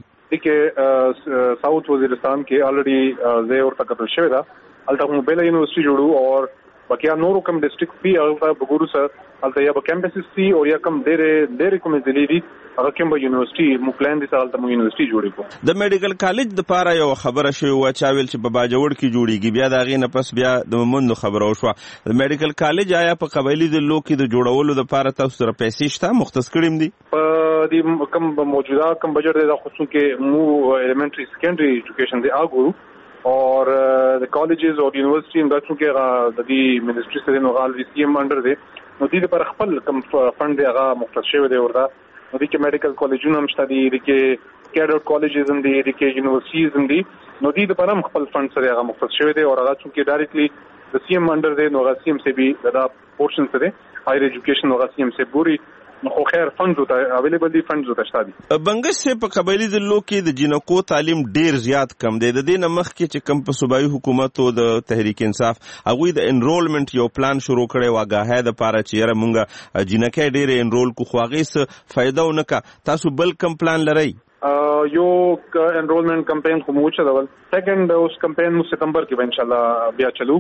[SPEAKER 15] کې ساوث وزیرستان کې الریډي زه ورته کتل شوی ده، هلته مو بله یونیورسيټي جوړو او بقیا نورو کم ډسټرکټ پی هغه بګورو سره هلته یا به کیمپسز سي او یا کم ډېرې کومې ضلعې دي هغه کوم به یونیورسيټي مو پلان دي هلته مو یونیورسيټي جوړې کړو. د
[SPEAKER 13] میډیکل کالج دپاره یو خبره شوې وه چا ویل چې په باجوړ کې جوړېږي، بیا د هغې نه پس بیا د مومندو خبره وشوه. د میډیکل کالج آیا په قبایلي ضلعو کې د جوړولو دپاره تاسو سره پیسې شته مختص کړي دي؟
[SPEAKER 15] په دې کم موجوده کم بجټ دی دا خصوصا کې مو ایلیمنټري سیکنډري ایجوکیشن دی اګورو اور د کالجز او یونیورسيټي دا چې د دې منسټري سره نو غال وی سی ام انډر دی نو دې پر خپل کم فند دی هغه مختص شوی دی ورته نو دې کې میډیکل کالجونه هم شته دي، دې کې کیډر کالجز هم دي، دې کې یونیورسيټیز هم دي، نو دې پر هم خپل فند سره هغه مختص شوی دی او هغه چې ډایرکټلی د سی ام انډر دی نو هغه سی ام سی بي دا پورشن سره هایر ایجوکیشن هغه سی ام سی ګوري نو خیر فند ته اویلیبل دي، فند ته شته دي.
[SPEAKER 13] بنګش سے په قبایلی ضلعو کې د جنکو تعلیم ډیر زیات کم دی، د دې نه مخکې چې کم په صوبایي حکومت او د تحریک انصاف هغوی د انرولمنٹ یو پلان شروع کړی و آګاهۍ دپاره چې یاره مونږ جنکۍ ډېرې انرول کړو خو هغې څه فایده ونه کړه. تاسو بل کم پلان لرئ؟
[SPEAKER 15] یو انرولمنٹ کمپین خو مو وچلول، سیکنډ اوس کمپین مو ستمبر کې به انشاءالله بیا چلو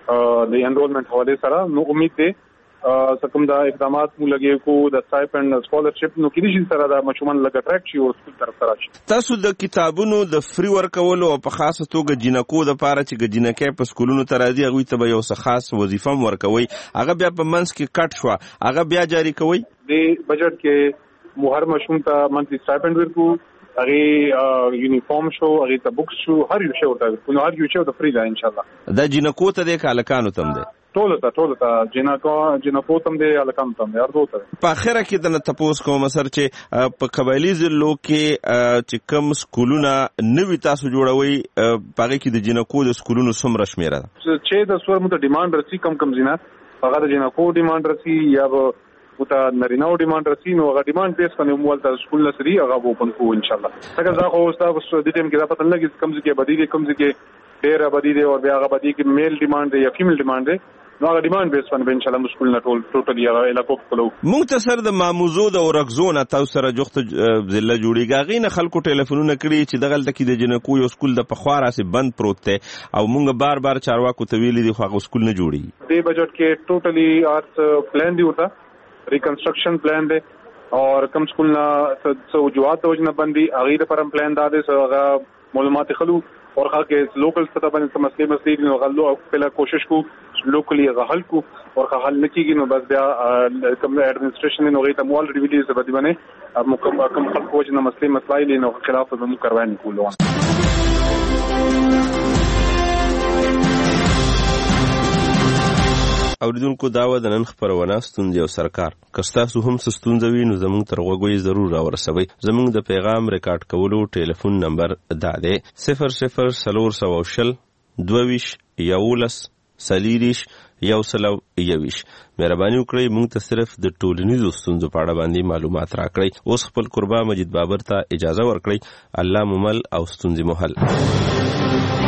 [SPEAKER 15] د انرولمنٹ حوالې سره. نو امید دی کوم دا اقدامات مو لګي کو د سټایپند سکالرشپ نو کې دي سره د مشمن لګ ټریک شي او سکول طرف سره شي.
[SPEAKER 13] تاسو د کتابونو د فری ورکولو او په خاصه توګه جنکو د پاره چې جنکې په سکولونو ته راځي هغوی ته به یو څه خاص وظیفه ورکوي، هغه بیا په منځ کې کټ شوه، هغه بیا جاری کوي؟
[SPEAKER 15] د بجټ کې مو هر مشمون ته منثلی سټایپند ورکو، هغه یونیفارم شو، هغه ته بوکس شو، هر یو شی ورته نو هر یو شی د فری ده ان شاء الله.
[SPEAKER 13] د جنکو ته د کالکانو تم ده
[SPEAKER 15] ټول ته جنکو تم دی الکان تم دی ارزو ته.
[SPEAKER 13] په اخره کې د تپوس کوم سر چې په قبایلی ضلعو کې چې کوم سکولونه نوي تاسو جوړوي پاره کې د جنکو د سکولونو څومره شمیره ده
[SPEAKER 15] چې د سور مت ډیماند رسی کم زینه هغه د جنکو ډیماند رسی یا وتا نریناو ډیماند رسی نو هغه ډیماند بیس باندې موږ ته سکول لسري هغه اوپن کو ان شاء الله. څنګه دا خو تاسو د دې ټیم کې دا پته لګي کم ځکه بدیږي کم ځکه ډیر بدیږي او بیا هغه بدیږي کې میل ډیماند یا فیمیل ډیماند نو هغه ډیماند بیس باندې ان شاء الله سکول نه ټوټلی هغه علاقو کولو.
[SPEAKER 13] مختصر د ماموزو د ورغزونه تاسو سره جوخت ضلع جوړیږي غینه خلکو ټلیفونونه کړی چې دغه لته کې د جنکو یو سکول د پخواره سي بند پروت دی او مونږ بار چارواکو ته ویلي دي خو هغه سکول نه جوړي.
[SPEAKER 15] د بجټ کې ټوټلی ارت پلان دی وتا ریکنسټرکشن پلان دی اور کم سکول نه څو جوات وجنه بندي هغه د پرم پلان دا دی هغه معلومات خلو اور خاصه لوکل سطح باندې مسلې نو غلو خپل کوشش کو لوکلی غحل کو اور حل نکیږي نو بس بیا کوم ایڈمنسټریشن نو غیته مول ریویلیز باندې باندې کوم خلک وجنه مسائل نو خلاف به مو کاروان کولو.
[SPEAKER 13] اوریدونکو داوا د نن خبرونه ستوندې او سرکار کستاسو هم ستوندوي نو زموږ تر غوږی ضرور راورسوي. زموږ د پیغام ریکارډ کولو ټلیفون نمبر دا دی 00 22 11 سلیریش یو سلو یویش. مهرباني وکړئ موږ ته صرف د ټولنیزو ستونزو په اړه باندې معلومات راکړئ. اوس خپل قربا مجید بابر ته اجازه ورکړئ. الله ممل او ستونزې محل.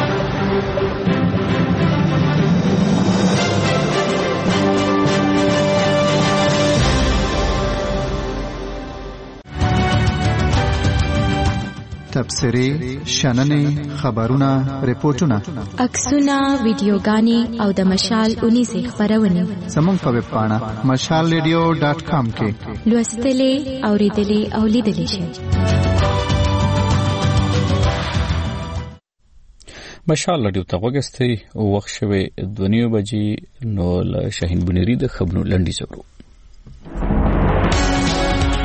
[SPEAKER 17] تبصرې، شننې، خبرونه، ریپورتونه،
[SPEAKER 18] عکسونه، ویډیوګانې او د مشال اونیزې خبرونه
[SPEAKER 17] زموږ په ویب پاڼه mashalradio.com کې
[SPEAKER 18] لوستلې، اوریدلې او لیدلې شئ.
[SPEAKER 6] مشال رادیو ته وګورئ او وخت شوه 2:00 بجې نو له شاهین بنيري د خبرونو لنډي زورو.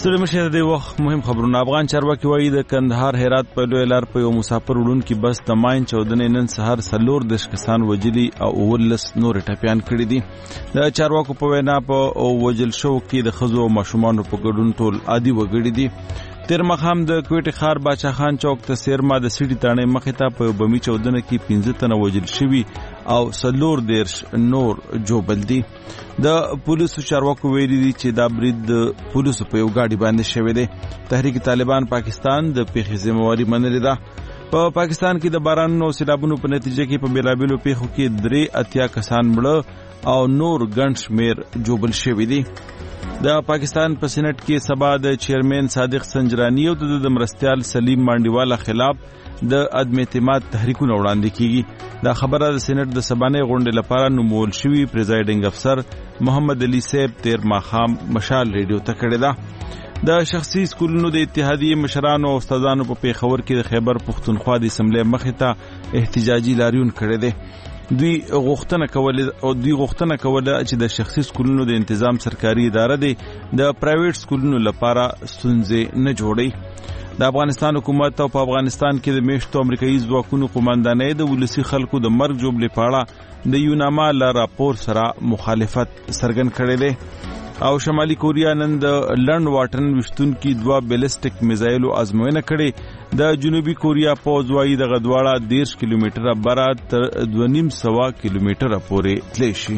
[SPEAKER 1] ستړي مشه د وخت مهم خبرونه. افغان چارواکي وایي د کندهار هرات په لوی لار په یو مسافر وړونکي بس د ماین چودنې نن سهار 14 کسان وجلي او 19 نور ټپيان کړي دي. د چارواکو په وینا په وجل شو کې د خزو او ماشومان په ګډون ټول عادي وګړي دي. تیر مخام د کوټي خار باچا خان چوک ته سیرما د سړي تانه مخې ته په بمی چودنه کې 15 تنه وجل شوي او 14 نور جوبل دي. د پولیسو چارواکو ویلي دي چې دا برید د پولیسو په یو گاډي باندې شوی دی. تحریک طالبان پاکستان د پیښې ذمہواری منلې ده. په پاکستان کې د باران او سیلابونو په نتیجه کې په بیلابیلو پیښو کې 83 کسان مړه او نور ګڼ شمیر جوبل شوي دي. د پاکستان په سېنات کې سبا د چیرمن صادق سنجرانی او د مرستيال سلیم مانډیوالا خلاف د عدم اعتماد تحریکونه وړاندې کیږي. دا خبره د سېنات د سبانه غونډې لپاره نومول شوی پریزایډینګ افسر محمد علي صاحب تیر ماخام مشال ریډیو ته کړی ده. د شخصي سکولونو د اتحادیې مشرانو او استادانو په پیښور کې د خیبر پښتونخوا د اسمبلی مخې ته احتجاجي لاریون کړی دی. دوی غوښتنه کوله چې د شخصي سکولونو د تنظیم سرکاري اداره دی د پرایویټ سکولونو لپاره ستونزې نه جوړي. د افغانستان حکومت او په افغانستان کې د میشتو امریکایي ځواکونو قوماندانۍ د ولسی خلکو د مرګ جوړې پاړه د یوناما له راپور سره مخالفت څرګند کړی دی. او شمالي کوریا نن د لند واټن وشتونکي 2 بیلسټیک میزایلو ازموینه کړې. د جنوبي کوریا پوځ وايي د غدواړه 10 کیلومتره بره تر 2.5 کیلومتره پورې تللی شي.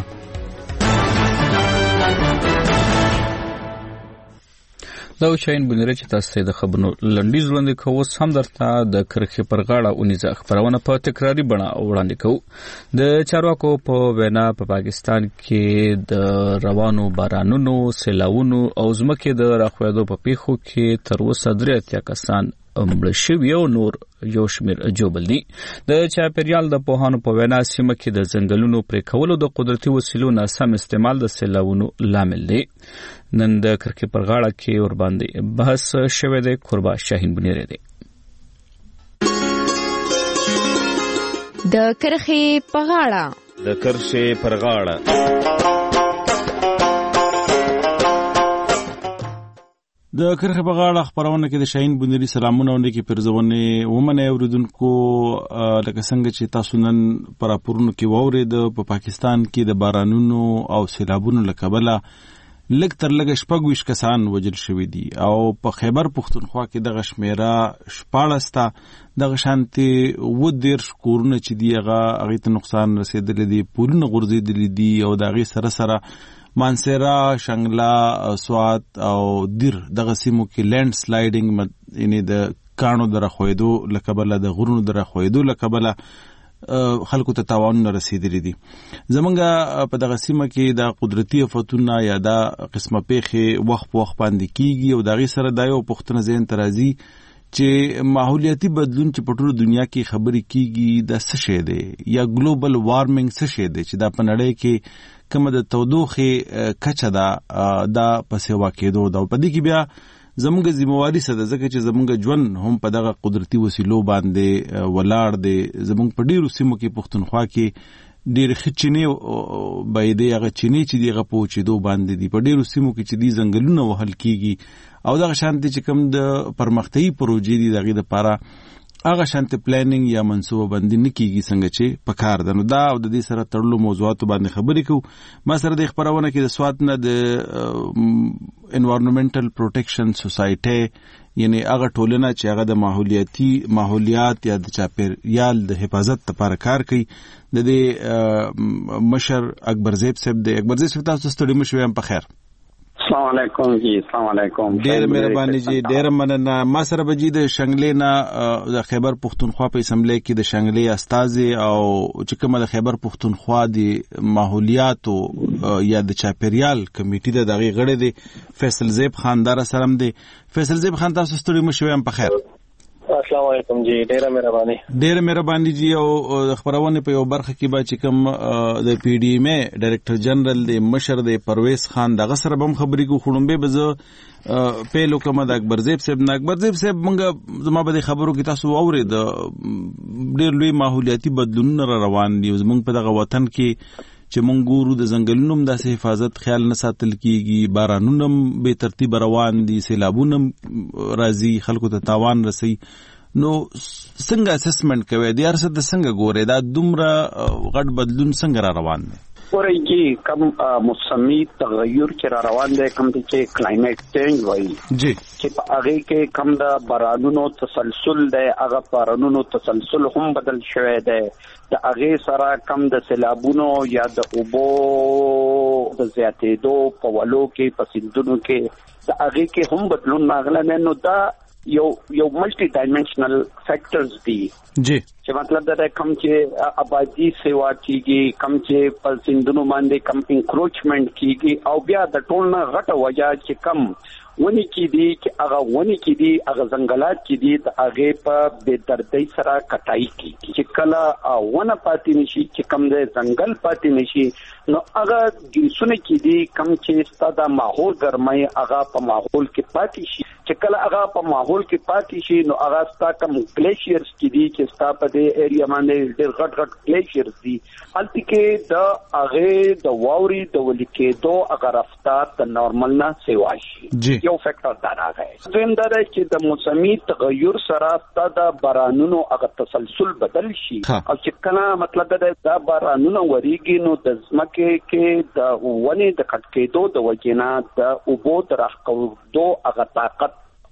[SPEAKER 6] دا شاین بنره چې تاسو د خبرونو لنډیز وړاندې کوو هم درته د کرخې پر غاړه اونیزه خبرونه په تکراری بڼه وړاندې کوو. د چارواکو په وینا په پاکستان کې د روانو بارانونو سیلاوونو او ځمکې د راخوېدو په پیښو کې تر اوسه 83 کسان مړه شوي او نور یو شمیر جوبل دي. د چاپیریال د پوهانو په وینا سیمه کې د ځنګلونو پرې کولو د قدرتي وسیلو ناسم استعمال د سیلاوونو لامل دی. نن د کرکې پر غاړه کې ور باندې بحث شوی دی. قربا شاهین بنیری دی.
[SPEAKER 18] د کرخې په غاړه
[SPEAKER 1] د کرخه په غاړه خبرونه کې د شاهین بنيري سلامونه او نیکی پرځونه ومنه اوریدونکو لکه څنګه چې تاسو نن پر راپورونو کې وورید په پاکستان کې د بارانونو او سیلابونو لکبله لږ تر لږه 26 کسان وژل شوي دي او په خیبر پښتونخوا کې د غشمیره 14 د غشانتي ودیر کورونه چې دی هغه ته نقصان رسیدلی دي پورونه غورځیدلی دي او د غي سره مانسیرا شنگلا سوات او دیر دغه سیمو کې لینډ سلایډینګ یعنی د کانو درخویدو لکبله د غرونو درخویدو لکبله خلکو ته تاوان رسیدلی دي. زمونږ په دغه سیمه کې د قدرتي آفتونه یا د قسمه پیښې وخت باندې کیږي او دغه سره د یو پښتون ذهن ترازی چې ماحولیاتي بدلون چې په ټوله دنیا کې خبرې کیږي د څه شی دی یا ګلوبل وارمنګ څه شی دی چې دا په نړۍ کې کومه د تودوخه کچه دا پسې واقعېدو دا په دې کې بیا زموږ ذمہواری سره ځکه چې زموږ ژوند هم په دغه قدرتي وسیلو باندې ولاړ دی. زموږ په ډیرو سیمو کې پښتونخوا کې ډیر خچنی بایدې هغه چینی چې دیغه پوهچېدو باندې دی. په ډیرو سیمو کې چې دی ځنګلونه وهل کیږي او دغه شانتي چې کوم د پرمختګي پروژې دي دغه لپاره هغه شانتي پلانینګ یا منصوبه بندي نه کیږي څنګه چې په کار ده. نو دا او د دې سره تړلو موضوعات باندې خبرې کوو. ما سره د خبرونه کې د سوات نه د انوایرنمنټل پروټیکشن سوسایټي یعنی هغه ټولنه چې هغه د ماحولیات یا د چاپیریال د حفاظت لپاره کار کوي د دې مشر اکبر زیب صاحب د اکبر زیب صاحب تاسو ستړي مشو هم په خیر.
[SPEAKER 19] السلام علیکم جی. السلام علیکم.
[SPEAKER 1] ډیر مهرباني جی. ډیر مننه. ما سره بجې د شنګلې نه د خیبر پښتونخوا په اسمبلی کې د شنګلې استازي او چې کومه د خیبر پښتونخوا د ماحولیات یا د چاپیریال کمیټې د دغه غړي دی فیصل زیب خان دار سره دی. فیصل زیب خان تاسو ستړي مشو هم په خیر.
[SPEAKER 19] السلام علیکم جی. ډیر مهرباني
[SPEAKER 1] جی. او خبرونه په یو برخه کې با چې کوم د پی ډی ایم ډایریکټر جنرال د مشر د پرویز خان دغه سره بم خبرې کو خړومبه بزه پیلو کوم د اکبر زیب صاحب مونږ زما به خبرو کې تاسو اورید ډیر لوی ماحولیاتي بدلونونه روان دي زمونږ په دغه وطن کې چې مونږ ګورو د ځنګلونو هم داسې حفاظت خیال نه ساتل کیږي، بارانونه هم به ترتیب روان دي، سیلابونه راځي، خلکو ته تاوان رسي. نو څنګه اسسمنٹ کوي د هر څه د څنګه ګوري دا دومره غټ بدلون څنګه را روان دی؟
[SPEAKER 20] ورېږي کم موسمي تغیر چې را روان دی، کم چې کلایمټ چینج وایي
[SPEAKER 1] جی
[SPEAKER 20] چې په هغه کې کم د بارانونو تسلسل دی، هغه بارانونو تسلسل هم بدل شوی دی، د هغه سره کم د سیلابونو یا د اوبو د زیاتېدو په ولو کې په سیندونو کې د هغه کې هم بدلون راغلی. نو دا یو ملټي ډایمنشنل فیکٹرز دي
[SPEAKER 1] جی
[SPEAKER 20] چې مطلب دا کم چې آبادی سیوا کیږي، کم چې په سیندونو باندې کم انکروچمنٹ کیږي، او بیا د ټول نه غټه وجہ چې کم ونی کې دي چې هغه ونی کې دي، هغه ځنګلات کې دي، د هغه په بے دردۍ سره کټای کیږي چې کله ونه پاتې نشي، چې کم د ځنګل پاتې نشي، نو هغه جنسونه کې دي کم چې ستاسو ماحول ګرمای هغه په ماحول کې پاتې شي، چې کله هغه په ماحول کې پاتې شي نو هغه ستاسو کم ګلیشیرز کې دي چې ستاسو په دې ایریا باندې ډېر غټ ګلیشیرز دي، هلته کې د هغه د واوري د ولیکېدو هغه رفتار د نورمال نه سیوا شي. یو فیکٹر دا راغی. دویم دا چې د موسمي تغیر سره د بارانونو هغه تسلسل بدل شي، او چې کله مطلب دا بارانونه وریږي نو د ځمکې کې د ونې د کټ کېدو د وجې نه د اوبو د راښکېدو هغه طاقت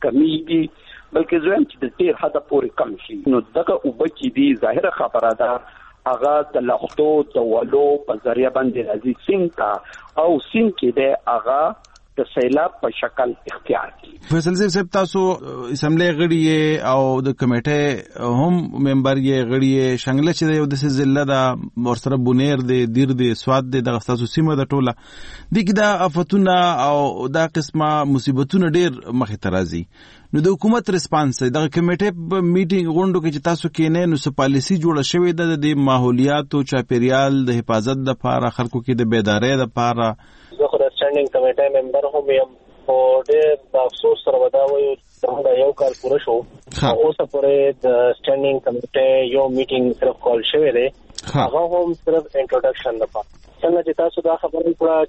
[SPEAKER 20] کمیږي، بلکې دویم چې د ډېر حده پورې کم شي. نو دغه اوبه چې دي ظاهره خبره ده هغه د لختو د ولو په ذریعہ باندې راځي سیند ته، او سیند کې د هغه د سیلاب په شکل اختیار کی.
[SPEAKER 1] فیصل صاحب تاسو اسمبلی غړي او د کمیټه هم ممبر یې غړي شنګله چې یو د ضلع د ورسره بونیر د دیر د سواد د تاسو سیمه د ټوله دغه د افتونه او دا قسمه مصیبتونه ډیر مخې ته راځي. نو د حکومت ریسپانس د کمیټه په میټینګ غونډو کې چې تاسو کې نه نو څه پالیسی جوړه شوې د ماحولیات او چاپیریال د حفاظت لپاره، خلکو کې د بیدارۍ لپاره؟
[SPEAKER 19] زه خو د سټینډینګ کمیټې ممبر هم یم، او ډېر د افسوس سره ودا وایو چې یو کال پوره شو، اوسه پورې د سټینډینګ کمیټې یو میټینګ صرف کال شوی دی، هغه هم صرف انټروډکشن لپاره. څنګه چې تاسو دا خبرې کړه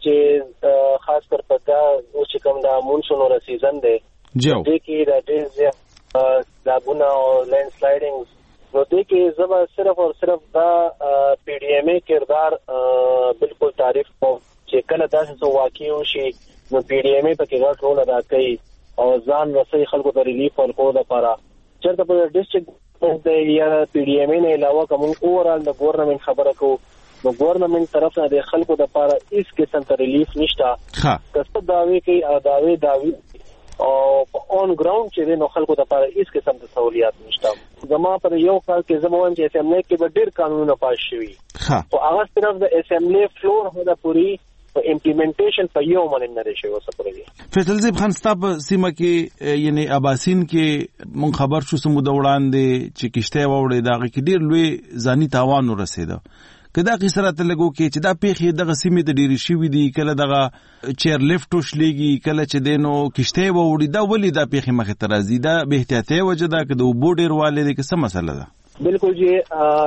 [SPEAKER 19] چې خاص کر په دا اوس چې کوم د مونسون اور سیزن دی دې کې د ډېر زیات سیلابونه او لینډ سلایډینګ، نو دې کې زما صرف او صرف دا پی ډی ایم ای کردار بالکل تعریف کوم چې کله داسې څه واقع وشي نو پی ډی ایم ای پکې غټ رول ادا کوي او ځان رسوي خلکو ته ریلیف ورکولو لپاره. چېرته په ډسټرکټ یا پی ډی ایم ای نه علاوه کوم اورال د ګورنمنت خبره کوو نو ګورنمنت طرف نه د خلکو لپاره هیڅ قسم ته ریلیف نشته. کسب داوی کوي او داوی او اون ګراوند چې نو خلکو لپاره هیڅ قسم ته سہولیات نشته. زما پر یو کال کې زموږ چې اسمبلی کې به ډېر قانونونه پاس شوي، خو هغه صرف د اسمبلی فلور هدا پوری په امپلیمنټیشن په یو باندې نه شي وسپړي.
[SPEAKER 1] فیصل صاحب خان ستاسو سیمه کې یعنی اباسین کې مون خبر شو سمو د وړاندې چې کشته ووړې دغه کې ډیر لوی ځاني تاوان ورسېده. کدا کی سره تلګو کې چې دا پیخي دغه سیمه د ډیری شوی دی، کله دغه چیر لیفټ وشلېږي، کله چې دینو کشته ووړي، دا ولې دا پیخي مخه ترازی دا به احتیاطي وجه دا کده وبو ډیر والي د څه مسله ده؟
[SPEAKER 19] بالکل جی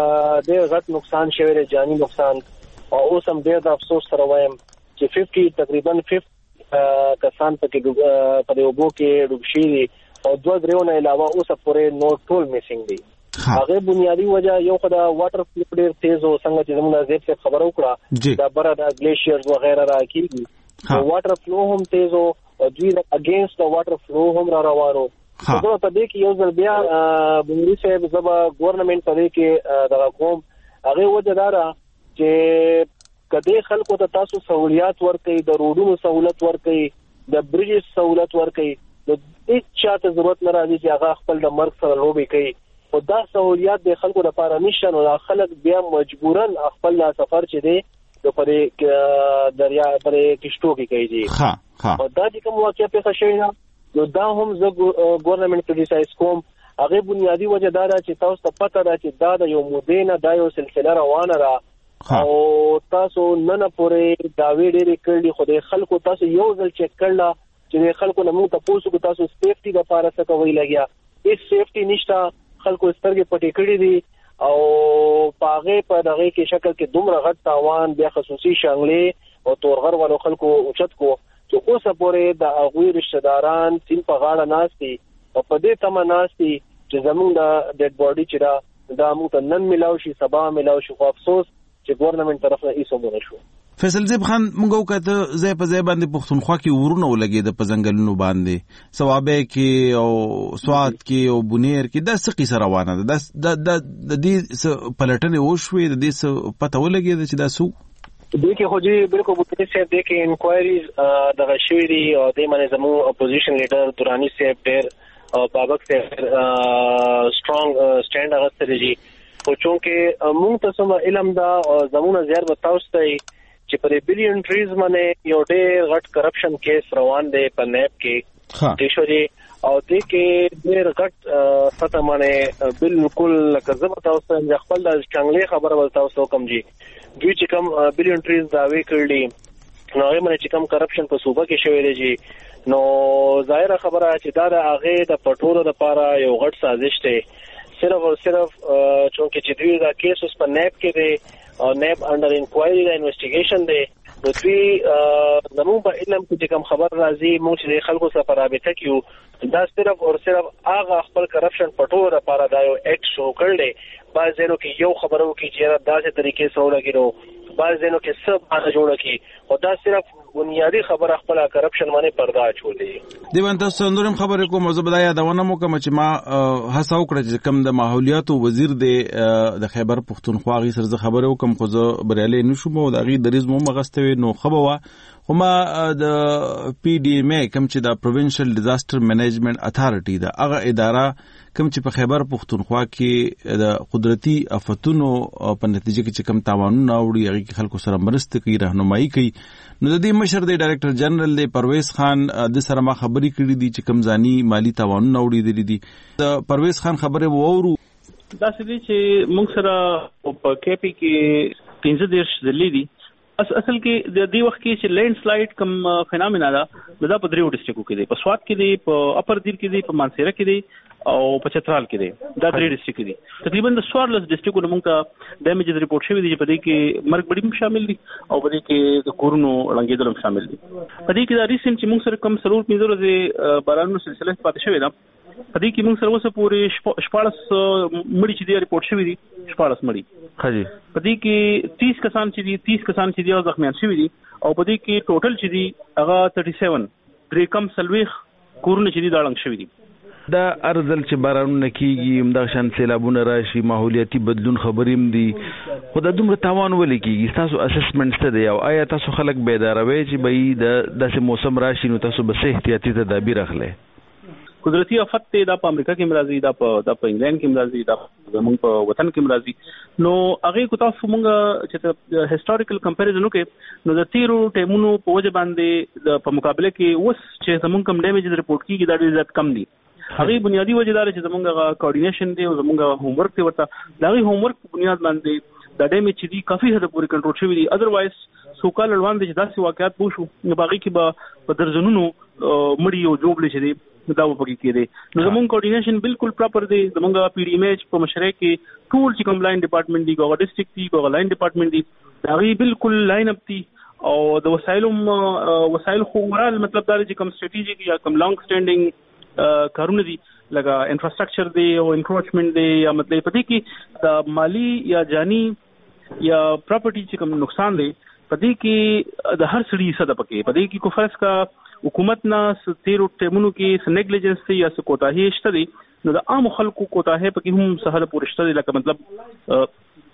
[SPEAKER 19] ډیر غټ نقصان شوی دی، جانی نقصان، او اوس هم ډیر د افسوس سره وایم چې تقریبا 50 کسان په دې وبو کې ډوب شوي او 2-3 نه علاوه اوس پورې نو ټول میسنګ دي. هغه بنیادی وجہ یو خدای واټر فلو ډیر تیز او څنګه چې زموږ نظر څخه خبرو کړه دا بره د ګلیشیرز وغیرہ راکېږي، نو واټر فلو هم تیز او دوی اگینست د واټر فلو هم را روانو. زه په دې کې یو ځل بیا بنګړي صاحب زبا ګورنمنت په دې کې دغه کوم هغه وجه دارا چې کدی خلکو ته تاسو سہولیات ورکړي، د روډونو سہولت ورکړي، د بریجز سہولت ورکړي، نو هیڅ چاته ضرورت نه راځي چې هغه خپل د مرګ سره لوبي کوي. او دا سہولیات د خلکو لپاره نشته، نو خلک بیا مجبورن خپل سفر چې دی د پرې دریا پرې کشتو کې کوي دي. او دا چې کوم واقعیا پیښه شوې ده نو دا هم زه ګورنمنت کریټیسایز کوم. هغه بنیادی وجه دا ده چې تاسو ته پته ده چې دا د یو مودې نه دا یو سلسله روانه ده او تاسو نن پورې داوی ډېرې کړلې، خو د خلکو تاسو یو ځل چیک کړله چې د خلکو نه موږ تاسو کو تاسو سیفټي لپاره څه کوي لګیا، هیڅ سیفټي نشته، خلکو سترګې پټې کړې دي او پاغه په دغه کې شکل کې دومره غټ تاوان بیا خصوصي شانګلې او تورغر والو خلکو اوچت کو چې اوسه پورې د هغوی رشتہ داران سین په غاړه ناشتي او په دې تمه ناشتي چې زموږ د ډیډ باډي چې دا موږ ته نن ملاو شي سبا ملاو شي. خو افسوس چې ګورنمنت طرف نه هیڅ مونږ نشو.
[SPEAKER 1] فیصل زیب خان مونږ وکړه ځای په ځای باندې پښتونخوا کې ورونه ولګېد په ځنګلونو باندې ثوابه کې او سواد کې او بونیر کې د څه قصه روانه ده د دې پلټنې وشوې د دې پته ولګېد چې دا سو
[SPEAKER 19] دې کې خو جی بالکل بوتنی صاحب دې کې انکوایریز دغه شوې دي او دې باندې زموږ اپوزیشن لیډر دورانی صاحب ډېر او بابک صاحب سترونګ سټاند اغستل دي خو چونکه موږ ته سم علم دا زموږ زیار بتاوس ته چې په بلین ټریز باندې یو ډېر غټ کرپشن کیس روان دی په نیب کې دیشوري او دې کې ډېر غټ سطح باندې بالکل لکه زما تاسو ته خپل د چنګلې خبره ولتاوسو کوم جی دوی چې کوم بلین ټریز داوی کړل نو هغه باندې چې کوم کرپشن په صوبه کې شوی دی نو ظاهر خبره چې دا د هغه د پټولو لپاره یو غټ سازش دی صرف او صرف چونکه چې دوی دا کیس اوس په نیب کې دی او نیب انډر انکوایری دا انویسټیګیشن دی نو دوی زموږ په علم کې چې کوم خبر راځي موږ چې خلکو سره رابطه کیو دا صرف او صرف هغه خپل کرپشن پټولو لپاره دا یو اکټ شو کړل بعض ځینو کې یو خبرو کې چې داسې طریقې سره لګیدو بعض ځینو کې څه باندې جوړ کی او دا صرف بنیادی خبره خپل کرپشن باندې پردا چولې
[SPEAKER 1] دی باندې تاسو نورم خبرې کوم زه به دا یادونه مو کوم چې ما هڅه وکړه چې کم د ماحولیات وزیر د خیبر پښتونخوا غي سره خبرې وکم خو زه بریالي نشوم او د غي دریز مو مغستوي نو خبره خو ما د پی ډی ایم ای کم چې د پروینشل ډیزاستر مینجمنت اتھارټي دا هغه اداره کم چې په خیبر پښتونخوا کې د قدرتي آفتونو په نتیجه کې چې کم تاوانونه اوړي هغه کې خلکو سره مرسته کوي راهنمایي کوي نو د دې مشر د ډایرکټر جنرال دی پرویز خان د سره ما خبرې کړې دي چې کم ځاني مالی تاوانونه اوړي دي د پرویز خان خبره وورو
[SPEAKER 7] دا سړي چې موږ سره په کیپی کې 15 ځلې دي اصل کې د دې وخت کې چې لینډ سلایډ کم فینامنا دا په دریو ډیسټریکټو کې دی په سوات کې دی په اپر دیر کې دی په مانسیره کې دی او په چترال کې دی دا درې ډیسټریکټ دي تقریبا د 14 ډیسټریکټونو موږ ته ډیمیجز ریپورت شوی دی چې په دې کې مرګ بډیم شامل دي او په دې کې د کورونو لنګېدل هم شامل دي په دې کې دا ریسنټ چې موږ سره کم سرور 15 ورځې بارانونو سلسله پاتې شوی دا په دې کې موږ سره وسه پورې 14 مړي چې دی ریپورت شوی دي 14 مړي
[SPEAKER 1] خاجي
[SPEAKER 7] په دې کې 30 کسان چې دی او زخمیان شوی دي او په دې کې ټوټل چې دی هغه 37 درې کم سلويخ کورونه چې دی دا لنګ شوی دي
[SPEAKER 1] دا ارزل چې بارانونه کیږي همدا شان سیلابونه راشي ماحولیاتي بدلون خبریم دي خو دا دومره تاوان ولې کیږي تاسو اسسمنټ څه دی او آیا تاسو خلک بیداروي چې به د داسې موسم راشي نو تاسو به احتیاطي تدابیر اخلئ
[SPEAKER 7] قدرتي آفت ته دا په امریکا کې مرضی دا په انګلند کې مرضی دا زموږ په وطن کې مرضی نو هغه کو تاسو مونږ چې هیستوریکل کمپیریزن وکړو نو د تیرو ټیمونو په وجه باندې په مقابله کې اوس چې زموږ کم ډیمیج ریپورت کیږي دا ډیر زیات کم دي هغه بنیادی وجه دار چې زموږ کوارډینیشن دی او زموږ هوم ورک دی ورته دا هوم ورک په بنیاد باندې دا ډیمیج چې دی کافي حد پورې کنټرول شوی دی اذروایز سوکال روان دي چې داسې واقعیت وشو نو باقي کې به په درجنونو مړي او جوړل شي دا وپکې کېده نو زموږ کوارډینیشن بالکل پراپر دی زموږ پی ډی ایم ایچ په مشرۍ کې ټول چې کوم لاین ډپارټمنټ دی ګوغا ډسټریکټ دی ګوغا لاین ډپارټمنټ دی دا بالکل لاین اپ دی او د وسایل خو ورال مطلب دا چې کوم سټریټیجیک یا کوم لانګ سټانډینګ کارونه دي لکه انفراستراکچر دی او انکروچمنٹ دی یا مطلب پدې کې د مالی یا جانی یا پراپرټي چې کوم نقصان دی پدې کې د هر سړي صد پکې پدې کې کو فرض کا حکومت نه تیرو ټیمونو کې نیګلیجنس یا کوتاهی شته دي نو د عام خلکو کوتاهی پکې هم سهار پورې شته دي لکه مطلب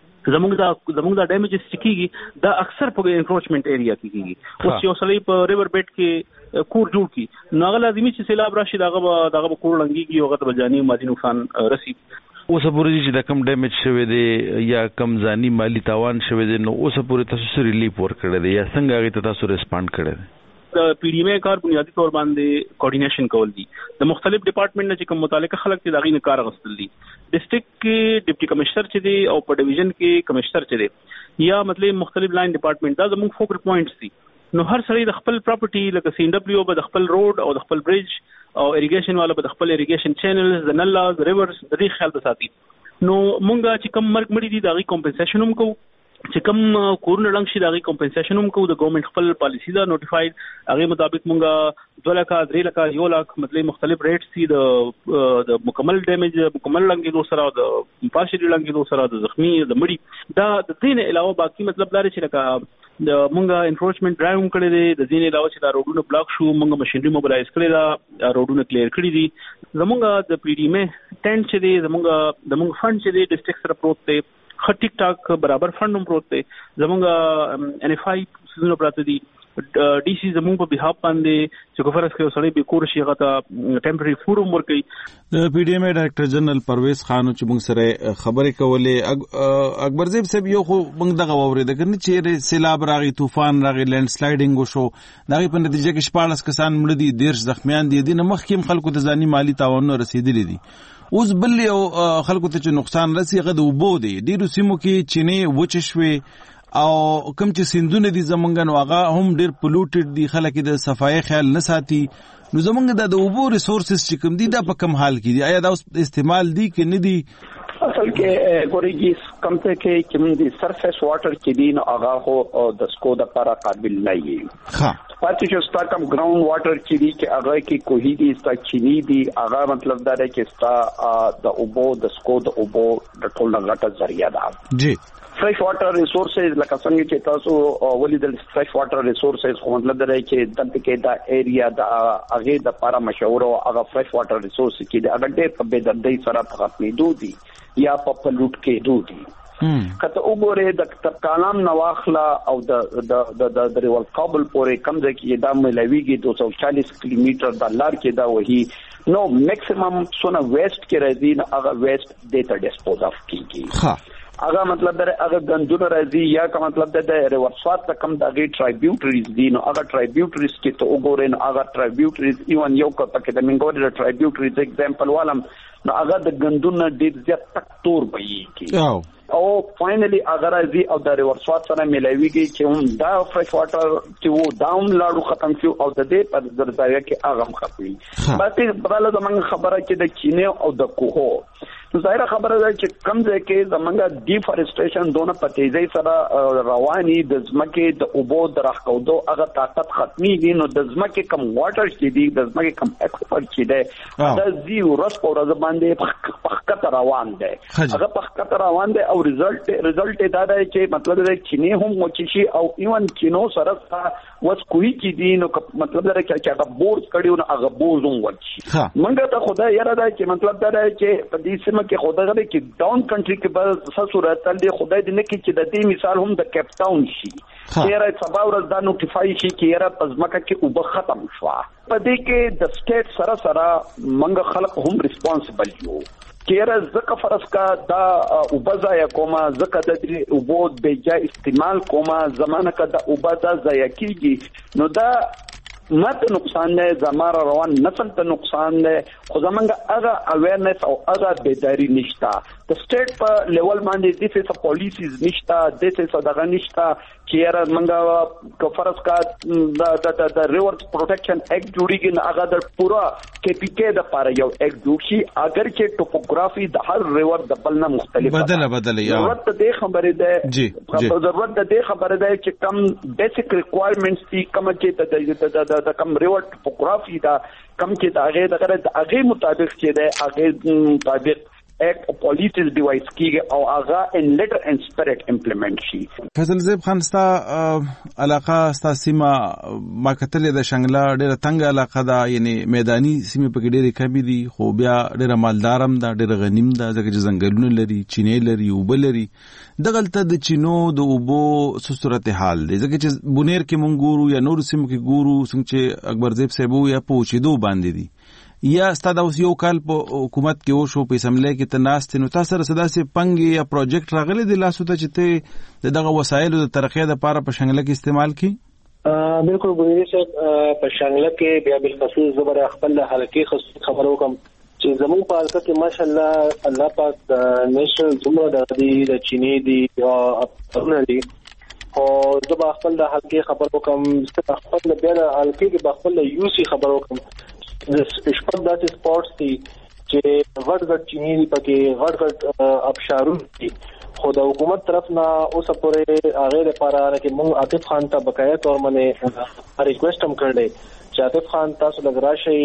[SPEAKER 7] زموږ دا ډیمیجز کیږي دا اکثر په انکروچمنٹ ایریا کې کیږي اوس یو سړی په ریور بیډ کې کور جوړ کی نو هغه لازمي چې سیلاب راشي دغه کور لنګيږي او هغه ته جاني مادي نقصان رسی
[SPEAKER 1] اوس پورې چې د کم ډیمیج شوی دی یا کم ځاني مالی تاوان شوی دی نو اوس پورې تاسو ریلیف ورکړی دی یا څنګه هغه ته تاسو ریسپانډ کړی دی
[SPEAKER 7] د پی ډی ایم کار بنیادی تور باندې کوارډینیشن کول دي د مختلف ډپارټمنټ نه چې کوم متعلقه خلک دي دغه نه کار غوښتل دي ډسټریکټ کې ډیپټي کمشنر چې دی او په ډیویژن کې کمشنر چې دی یا مطلب مختلف لاین ډپارټمنټ دا زموږ فوکل پوینټس دي نو هر سړی د خپل پراپرټي لکه سی ان ډبلیو به د خپل روډ او د خپل برج او اریګیشن والا به د خپل اریګیشن چینلز د نلاز ریورز د دې خیال ساتي
[SPEAKER 21] نو مونږه چې کم مرګ مړي دي دغه کمپنسیشن هم کوو چې کم کورونه لنګ شي دغه کمپنسیشن هم کوو د ګورنمنت خپل پالیسی دا نوټیفاید هغه مطابق مونږه 2 لک 3 لک 1 لک مطلب مختلف ریټس دي د مکمل ډیمیج مکمل لنګیدو سره د پارشلی لنګیدو سره د زخمی د مړي دا د دین علاوه باقي مطلب دا چې لکه د مونږه انفورسمنت ډرایو هم کړی دی د دین علاوه چې دا روډونه بلاک شو مونږه ماشينري موبلایز کړی دا روډونه کلیر کړی دي زمونږه د پی ډی مې ټینټ چې دی زمونږ فند چې دی ډسټرکټ سره پروت دی خټیک ټاک برابر فند هم پروت دی زمونږه ان اف آی سيزونه پراته دي ډي سي زموږ په بهاب باندې چې کوفرس کې وسړي به کور شي غته ټمپرری فوډ هم ورکي
[SPEAKER 1] د پی ډی ایم ډایرکټر جنرال پرویز خان چې موږ سره خبرې کولې اکبر زیب صاحب یو خو موږ دغه ووري د کني چې سیلاب راغی طوفان راغی لینډ سلایډینګ وشو دغه په نتیجه کې 14 کسان مړ دي 10 زخمیان دي د مخکیم خلکو ته ځاني مالی تاوان رسیدلی دي اوس بل یو خلکو ته چې نقصان رسیږي د وبو دي ډیرو سیمو کې چینه وچشوي او کوم چې سیندونه دي زمونږ نو هغه هم ډیر پلوټډ دي خلک د صفای خیال نه ساتي نو زمونږ د اوبو ریسورسز چې کوم دي دا په کم حال کې دي آیا دا استعمال دي کې نه دي
[SPEAKER 20] اصل کې ګورېږي کم ته کې چې موږ د سرفیس واټر کې دي نو هغه هو د سکو د لپاره قابل نه وي ها پاتې چې ستا کم ګراوند واټر چې دي چې هغه کې کوهي دي ستا چینی دي هغه مطلب دا دی چې ستا د اوبو د سکو د اوبو د ټول غټه ذریعہ ده جی فرش واټر ریسورسز لکه څنګه چې تاسو ولیدل فرش واټر ریسورسز خو مطلب دا چې دلته کې دا ایریا د هغه د لپاره مشهور او هغه فرش واټر ریسورس کې د هغه ډېر په بدردۍ سره ختمېدو دي یا په پلوټ کې دودي کته وګوره د کلام نواخلا او د ریول کابل پورې کم ځای کې دا ملويږي 240 کیلومتر د لار کې دا وਹੀ نو میکسیمم سونه ویسٹ کې راځي نو هغه ویسٹ دیتا ډیسپوز اف کیږي هغه مطلب دا هغه غندونه راځي یا کوم مطلب دا ریورسات کم دغه ټرایبیوټریز دي نو هغه ټرایبیوټریز کې ته وګورئ نو هغه ټرایبیوټریز ایون یو کته د منګوري ټرایبیوټریز ایگزامپل والم نو هغه د غندونه ډیر زیات تک تور وي او فائنلی اگر ازي او د ریورسات سره ملويږي چې هم دا فرش واټر چې وو داون لاړو ختم شو او د دې په ذریعہ کې هغه ختمي بلکې بدل زمونږ خبره چې د چینه او د کوهو ظاهره خبره ده چې کم ځای کې زمونږ ډیفارسټریشن دونه په تیزی سره رواني د ځمکې د اوبو د راخودو هغه طاقت ختمي دي نو د ځمکې کم واټر چې دي د ځمکې کم ایکسپورت چې ده د زیو رس په ورځ باندې پخکته روان ده هغه پخکته روان ده او ریزلټ دا دی چې مطلب دا چینه هم موچی شي او ایون چینو سره وس کوی کې دي نو مطلب دا چې هغه بورز کړي نو هغه بورز هم ورچی منګه ته خدای یاره دا چې مطلب دا دی چې په دې سیمه کې خدای غواړي چې ډاون کنټری کې به څه صورت تل خدای دې نه کې چې د دې مثال هم د کیپ ټاون شي چیرې سبا ورځ دا نوټیفای شي چې یاره پزماکه کې وب ختم شو په دې کې د سټیټ سره منګه خلک هم ریسپانسیبل یو چیرې زکه فرض کا دا وبځای کومه زکه د دې وبود به جا استعمال کومه زمانه کا د وبدا ځای کیږي نو دا ماته نقصان نه زماره روان نسل ته نقصان نه خو زمونږ هغه اویرنس او هغه بیداری نشته د سټیټ په لیول باندې د څه پالیسیز نشته د څه دغه نشته چې یاره منګه کفرس کا د ریور پروټیکشن اکټ جوړیږي نه هغه د پورا کې پی کې د پاره یو اکټ جوړ شي اگر چې ټوپوګرافي د هر ریور د بل نه مختلفه بدل یا ضرورت د خبره ده جی ضرورت د خبره ده چې کم بیسیک ریکوایرمنټس دي کم چې د کم ریور ټوپوګرافي دا کم چې د هغه مطابق چې د هغه مطابق ایکٹ پالیسیز ډیوایس کیږي او هغه ان لیټر اینڈ سپیرټ امپلیمنٹ شي
[SPEAKER 1] فیصل زیب خان ستا علاقه ستا سیمه ما کتل د شنګلا ډیره تنگ علاقه ده یعنی میدانی سیمه په ډیره کمی دي خو بیا ډیره مالدارم ده ډیره غنیم ده ځکه چې ځنګلونه لري چینې لري اوبه لري دغلته د چینو د اوبو صورت حال دی ځکه چې بونیر کې مونږ ګورو یا نور سیمو کې ګورو څنګه چې اکبر زیب صاحب یا پوښیدو باندې دي یا ستاسو اوس یو کال په حکومت کې او شو په اسمبلی کې تناست نو تاسو سره صدا سي پنګ یا پروجیکټ راغلي د لاسو ته چې ته دغه وسایل د ترقې لپاره په شنګله کې استعمال کی
[SPEAKER 19] بالکل ګورې چې په شنګله کې بیا بل خصوص زبر خپل حلقې خبرو کوم چې زموږ په حلقه کې ماشاءالله الله پاک د نېشنل زمره د چینې دی یا افغان دی او زبر خپل د حلقې خبرو کوم خپل بیا د حلقې کې خپل یو سي خبرو کوم د شپږ داسې سپورتس دي چې غټ چینی پکې غټ ابشارون دي خو د حکومت طرف نه اوس پورې هغه لپاره چې موږ عاطف خان ته بقایا تور باندې ریکوست هم کړل چې عاطف خان تاسو د راشي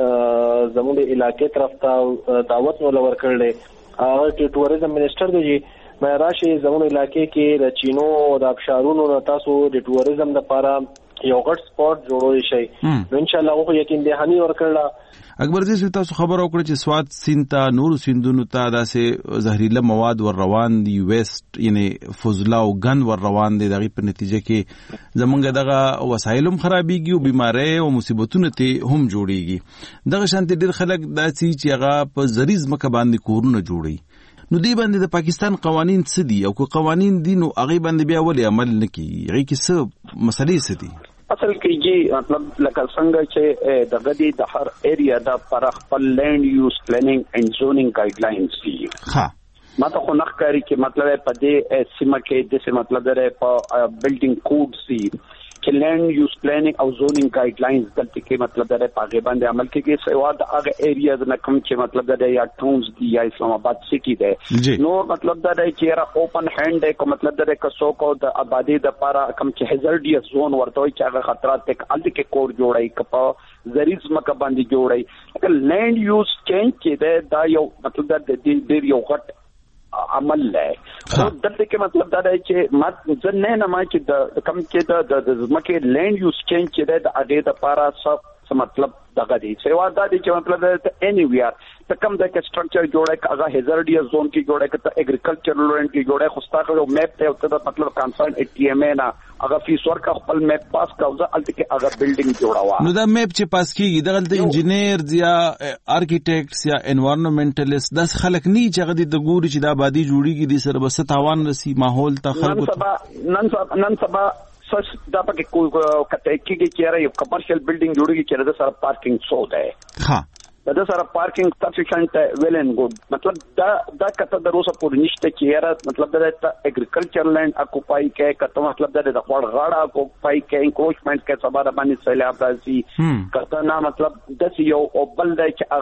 [SPEAKER 19] زموږ علاقې طرف ته دعوت نو لور کړل هغه چې ټوریزم منسٹر دی مې راشي زموږ علاقې کې د چینو او د ابشارونو تاسو د ټوریزم لپاره یو غټ سپاٹ جوړول شي نو ان شاء الله خو یقین دهاني ورکړل
[SPEAKER 1] اکبر جی تاسو خبر اوکړه چې سواد سیند ته نور سیندونو ته داسې زهريله مواد ور روان دي ویست یعنی فضله او غن ور روان دي دغه په نتیجه کې زمونږ دغه وسایلوم خرابيږي او بیماری او مصیبتونه ته هم جوړيږي دغه شانتي ډېر خلک داسي چې هغه په زریز مکه باندې کورونه جوړي نو دی باندې د پاکستان قوانين څه دي او کو قوانين دي نو هغه باندې بیا ولې عمل نکي هغه کې څه مسلې څه دي
[SPEAKER 20] اصل کې جی مطلب لکه څنګه چې د غدي د هر ایریا د پر خپل لینډ یوز پلانینګ اینڈ زونینګ ګایډلاینز دي ها ماته خو نخکاری چې مطلب په دې سیمه کې د څه مطلب لري په بلډینګ کوډ سي چې لینډ یوز پلانینګ او زونینګ ګایډلاینز دلته کې مطلب لري په هغه باندې عمل کېږي سوا د هغه ایریاز نه کوم چې مطلب لري یا ټاونز دي یا اسلام آباد سټي ده نو مطلب لري چې را اوپن هاند ده کوم مطلب لري که څوک د آبادی د لپاره کوم چې هزارډیس زون ورته وي چې هغه خطرات تک الته کې کوډ جوړای کپا زریز مکه باندې جوړای لینډ یوز چینج چې دا یو مطلب د دې یو غټ عمل لای دلته کې مطلب دا دی چې ځنه نه ما چې د کم کې د مکه لینډ یوز چینج چې د اډې د لپاره څه مطلب دغه دی سیوا دا دی چې مطلب د اني ویار ته کم د سټرکچر جوړه هغه هزارډیس زون کې جوړه کته اګریکلچرل لینډ کې جوړه خو ستاسو میپ ته ته مطلب کانسرن ټي ام ا نه هغه فیس ورکا خپل میپ پاس کاوزه الته کې هغه بلډینګ جوړاوه نو
[SPEAKER 1] دا میپ چې پاس کیږي دغه انجینیر یا ارکیټیکټس یا انوایرنمنټالیست داس خلک نه چې هغه د ګوري چې د آبادی جوړیږي د سره بس تاوان رسی ماحول ته خلکو
[SPEAKER 20] نن سبا دا پکې کوئی کته کېږي چې یو کمرشل بلډینګ جوړیږي چې د سره پارکینګ څو ده ها د سره پارکینګ سفیشنٹ ویل اینڈ ګډ مطلب دا کته د روسه پور نشته چې یاره مطلب د اګریکلچر لینډ اکوپای کې کته مطلب د خپل غاړه اکوپای کې انکروچمنٹ کې سبا باندې سیلاب راځي کته نه مطلب د یو او بل د چې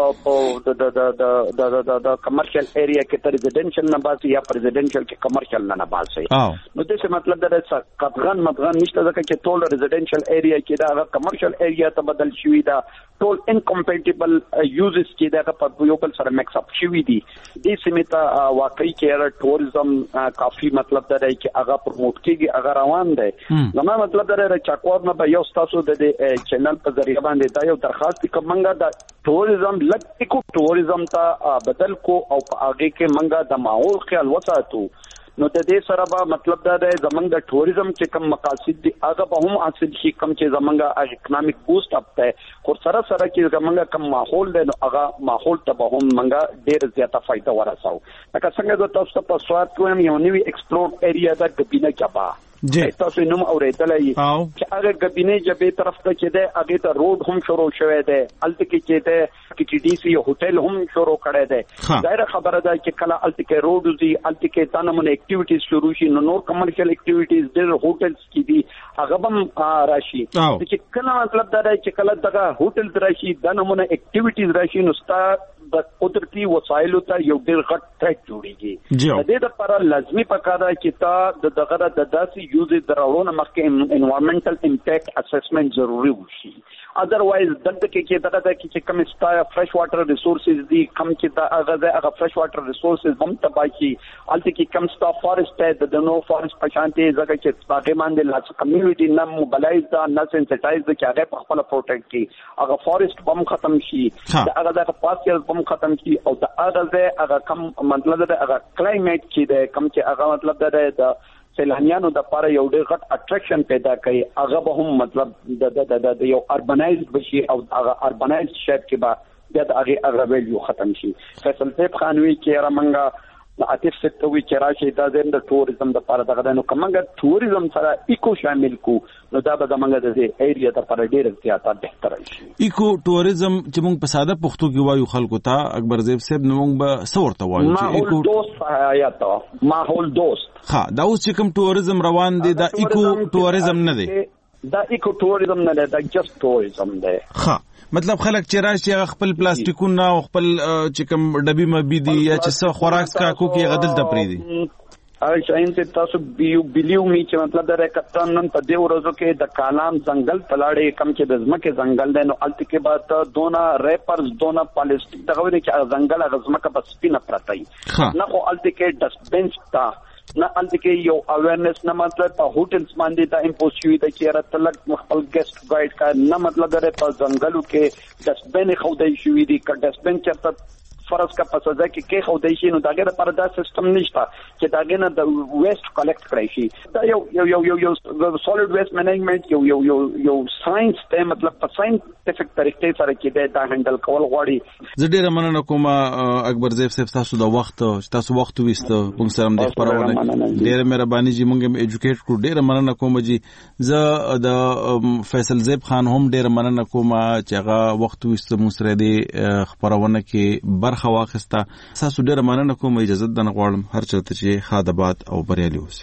[SPEAKER 20] هغه د کمرشل ایریا کې تر ریزیډنشل نه باسي یا پرزیډنشل کې کمرشل نه باسي نو د څه مطلب د قطغن مدغن نشته ځکه چې ټول ریزیډنشل ایریا کې دا کمرشل ایریا ته بدل شوی دا ټول انکمپیټیبل یوزز کې دا په یو بل سره میکس اپ شوی دي د سیمه واقعي کې ټوریزم کافي مطلب دا دی چې هغه پروموټ کیږي هغه روان دی نو مطلب دا دی چې چاکوار نه به یو تاسو د چینل په ذریعہ باندې دا یو درخواست کومنګا د ټوریزم لکه ټوریزم ته بدل کو او هغه کې منګا د ماحول خیال وساتو نو د دې سره به مطلب دا دی زمونږ د ټوریزم چې کوم مقاصد دي هغه به هم حاصل شي کوم چې زمونږ اکونومیک بوست اپ ته خو سره چې زمونږ کوم ماحول دی نو هغه ماحول ته به هم منګه ډېر زیاته فائدہ ورساو لکه څنګه د تاسو په سواد کوم یو نوی ایکسپلور ایریا د ګبینه کبا تاسو نوم اورېدلای چې هغه ګبینه جبې طرف ته چې ده هغه ته روډ هم شروع شوه ده الته کې چې ده کې ډي سي هوټل هم شروع کړی ده ظاهر خبره ده چې کله الته کې روډ دي الته کې تنمونه اکټیویټیز شروع شي نو نور کمرشل اکټیویټیز د هوټلز کې دي هغه هم راشي چې کله مطلب دا دی چې کله دغه هوټل راشي د نمونه اکټیویټیز راشي نو ستا د قدرتي وسایلو ته یو ډېر غټ ټریک جوړیږي د دې لپاره لازمي پکار دی چې تا دغه د داسې یوز درولونه مخکې انوایرنمنټل امپیکټ اسسمنټ ضروري وشي اذروایز دلته کې دغه چې کوم ستا فرش واټر ریسورسز دي کوم چې هغه فرش واټر ریسورسز هم تباہي الته کې کوم ستا فارست د نو فارست پشانته ځکه چې باغې باندې لاس کمیونټي نه موبلایز دا نه سنسټایز د چې هغه په خپل پروټیکټ کی هغه فارست بم ختم شي هغه د پاسکل بم ختم کی او د هغه کم مطلب د هغه کلایمیټ چې د کم چې هغه مطلب د سیلانیانو د لپاره یو ډېر غټ اټریکشن پیدا کوي هغه به هم مطلب د یو اربنایزډ بشي او هغه اربنایزډ شیپ کې به د هغه ویلیو ختم شي فیصل طیب خانوي کې رمنګا عاطف ستوي چې راشي دا د ټوریزم د لپاره دغه نو کومګه ټوریزم سره ایکو شامل کو نو دا به زمونږ د ایریا ته پر ډېر زیاته بهتر شي
[SPEAKER 1] ایکو ټوریزم چې موږ په ساده پښتو کې وایو خلکو ته اکبر زیب صاحب نو موږ به څورته وایو
[SPEAKER 20] چې ایکو دوست حیات ماحول دوست
[SPEAKER 1] ها دا اوس چې کوم ټوریزم روان دي دا ایکو ټوریزم نه دی
[SPEAKER 20] دا ایکو ټوریزم نه دی، دا جست ټوریزم دی.
[SPEAKER 1] ها مطلب خلک چې راشي خپل پلاستیکونه او خپل چې کوم ډبي مبي دي یا چې څه خوراک کا کوکي غدل ته پری دي.
[SPEAKER 20] شاین ته تاسو بیلیو می چې مطلب دا کپتان نن په دې ورځو کې د کالام ځنګل پلاړې کم چې د ځمکې ځنګل دی، نو الته کې بعد دونا ریپرز دونا پلاستیک دغه ویني چې ځنګل هغه ځمکه په سپینه پرتای نه، خو الته کې ډسټبین تا نه، الته کې یو اویرنس نه مطلب په هوټلز باندې دا امپوز شوی دی چې راتلک خپل ګیسټ ګایډ کا نه مطلب دا په ځنګلو کې ډسټبین خودای شوی دی، ک ډسټبین چرته فرض کا پسوځه کې خودای شي، نو داګه پر دا سیستم نشته چې داګه نه د ویسټ کلیکټ کړی شي. دا یو سولید ویسټ مینجمنت یو ساينس ته مطلب په ساينټیفیک طریقې سره کې دا هندل کول غواړي.
[SPEAKER 1] زه ډیره مننه کوم اکبر زیف صاحب تاسو د وخت تاسو وخت وېست موږ سره د خبرونه ډیره مهرباني جی موږ هم ایجوکیټ کړو. ډیره مننه کوم جی. زه د فیصل زیب خان هم ډیره مننه کوم چې هغه وخت وېست موږ سره د خبرونه کې خواخستا. تاسو ډیره مننه کوم، اجازه ده نه غواړم هر چاته چې خادبات او بریالي اوسئ.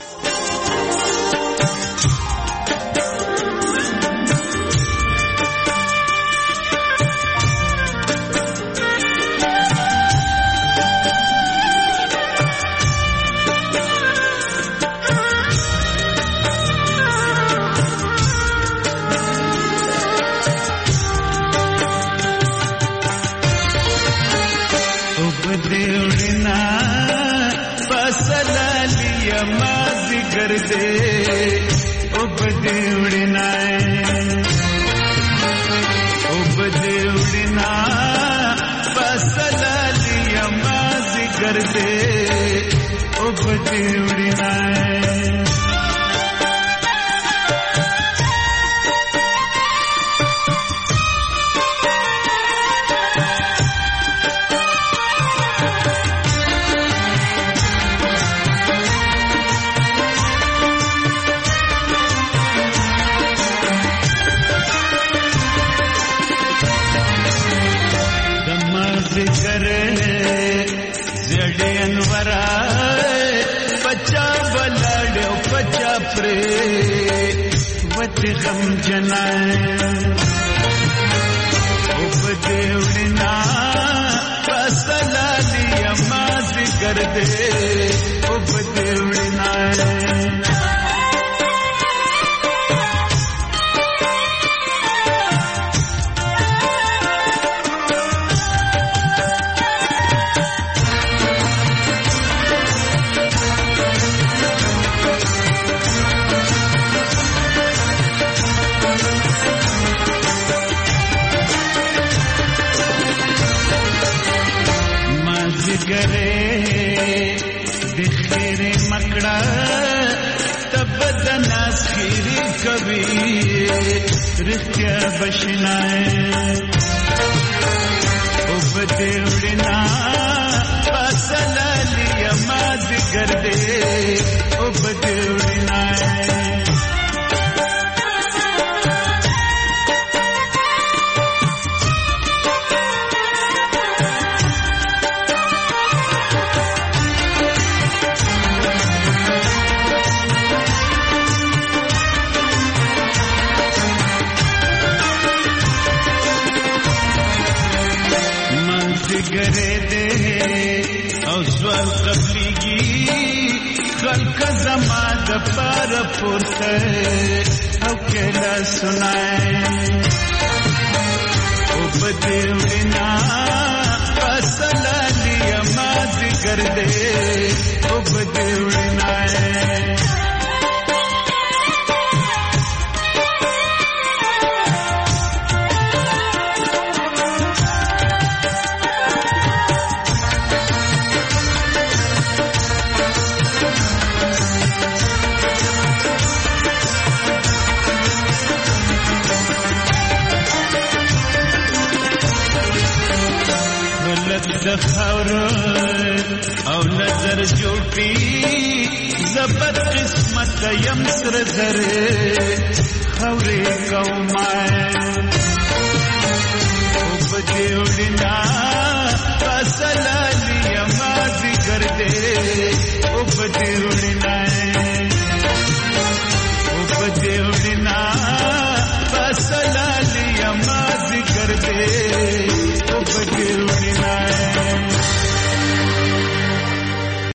[SPEAKER 2] او نظر جوړي زبر قسمت یم سر زر خوري کومه او بده وډنا فصل لیا ما ذکر دې او بده وډنا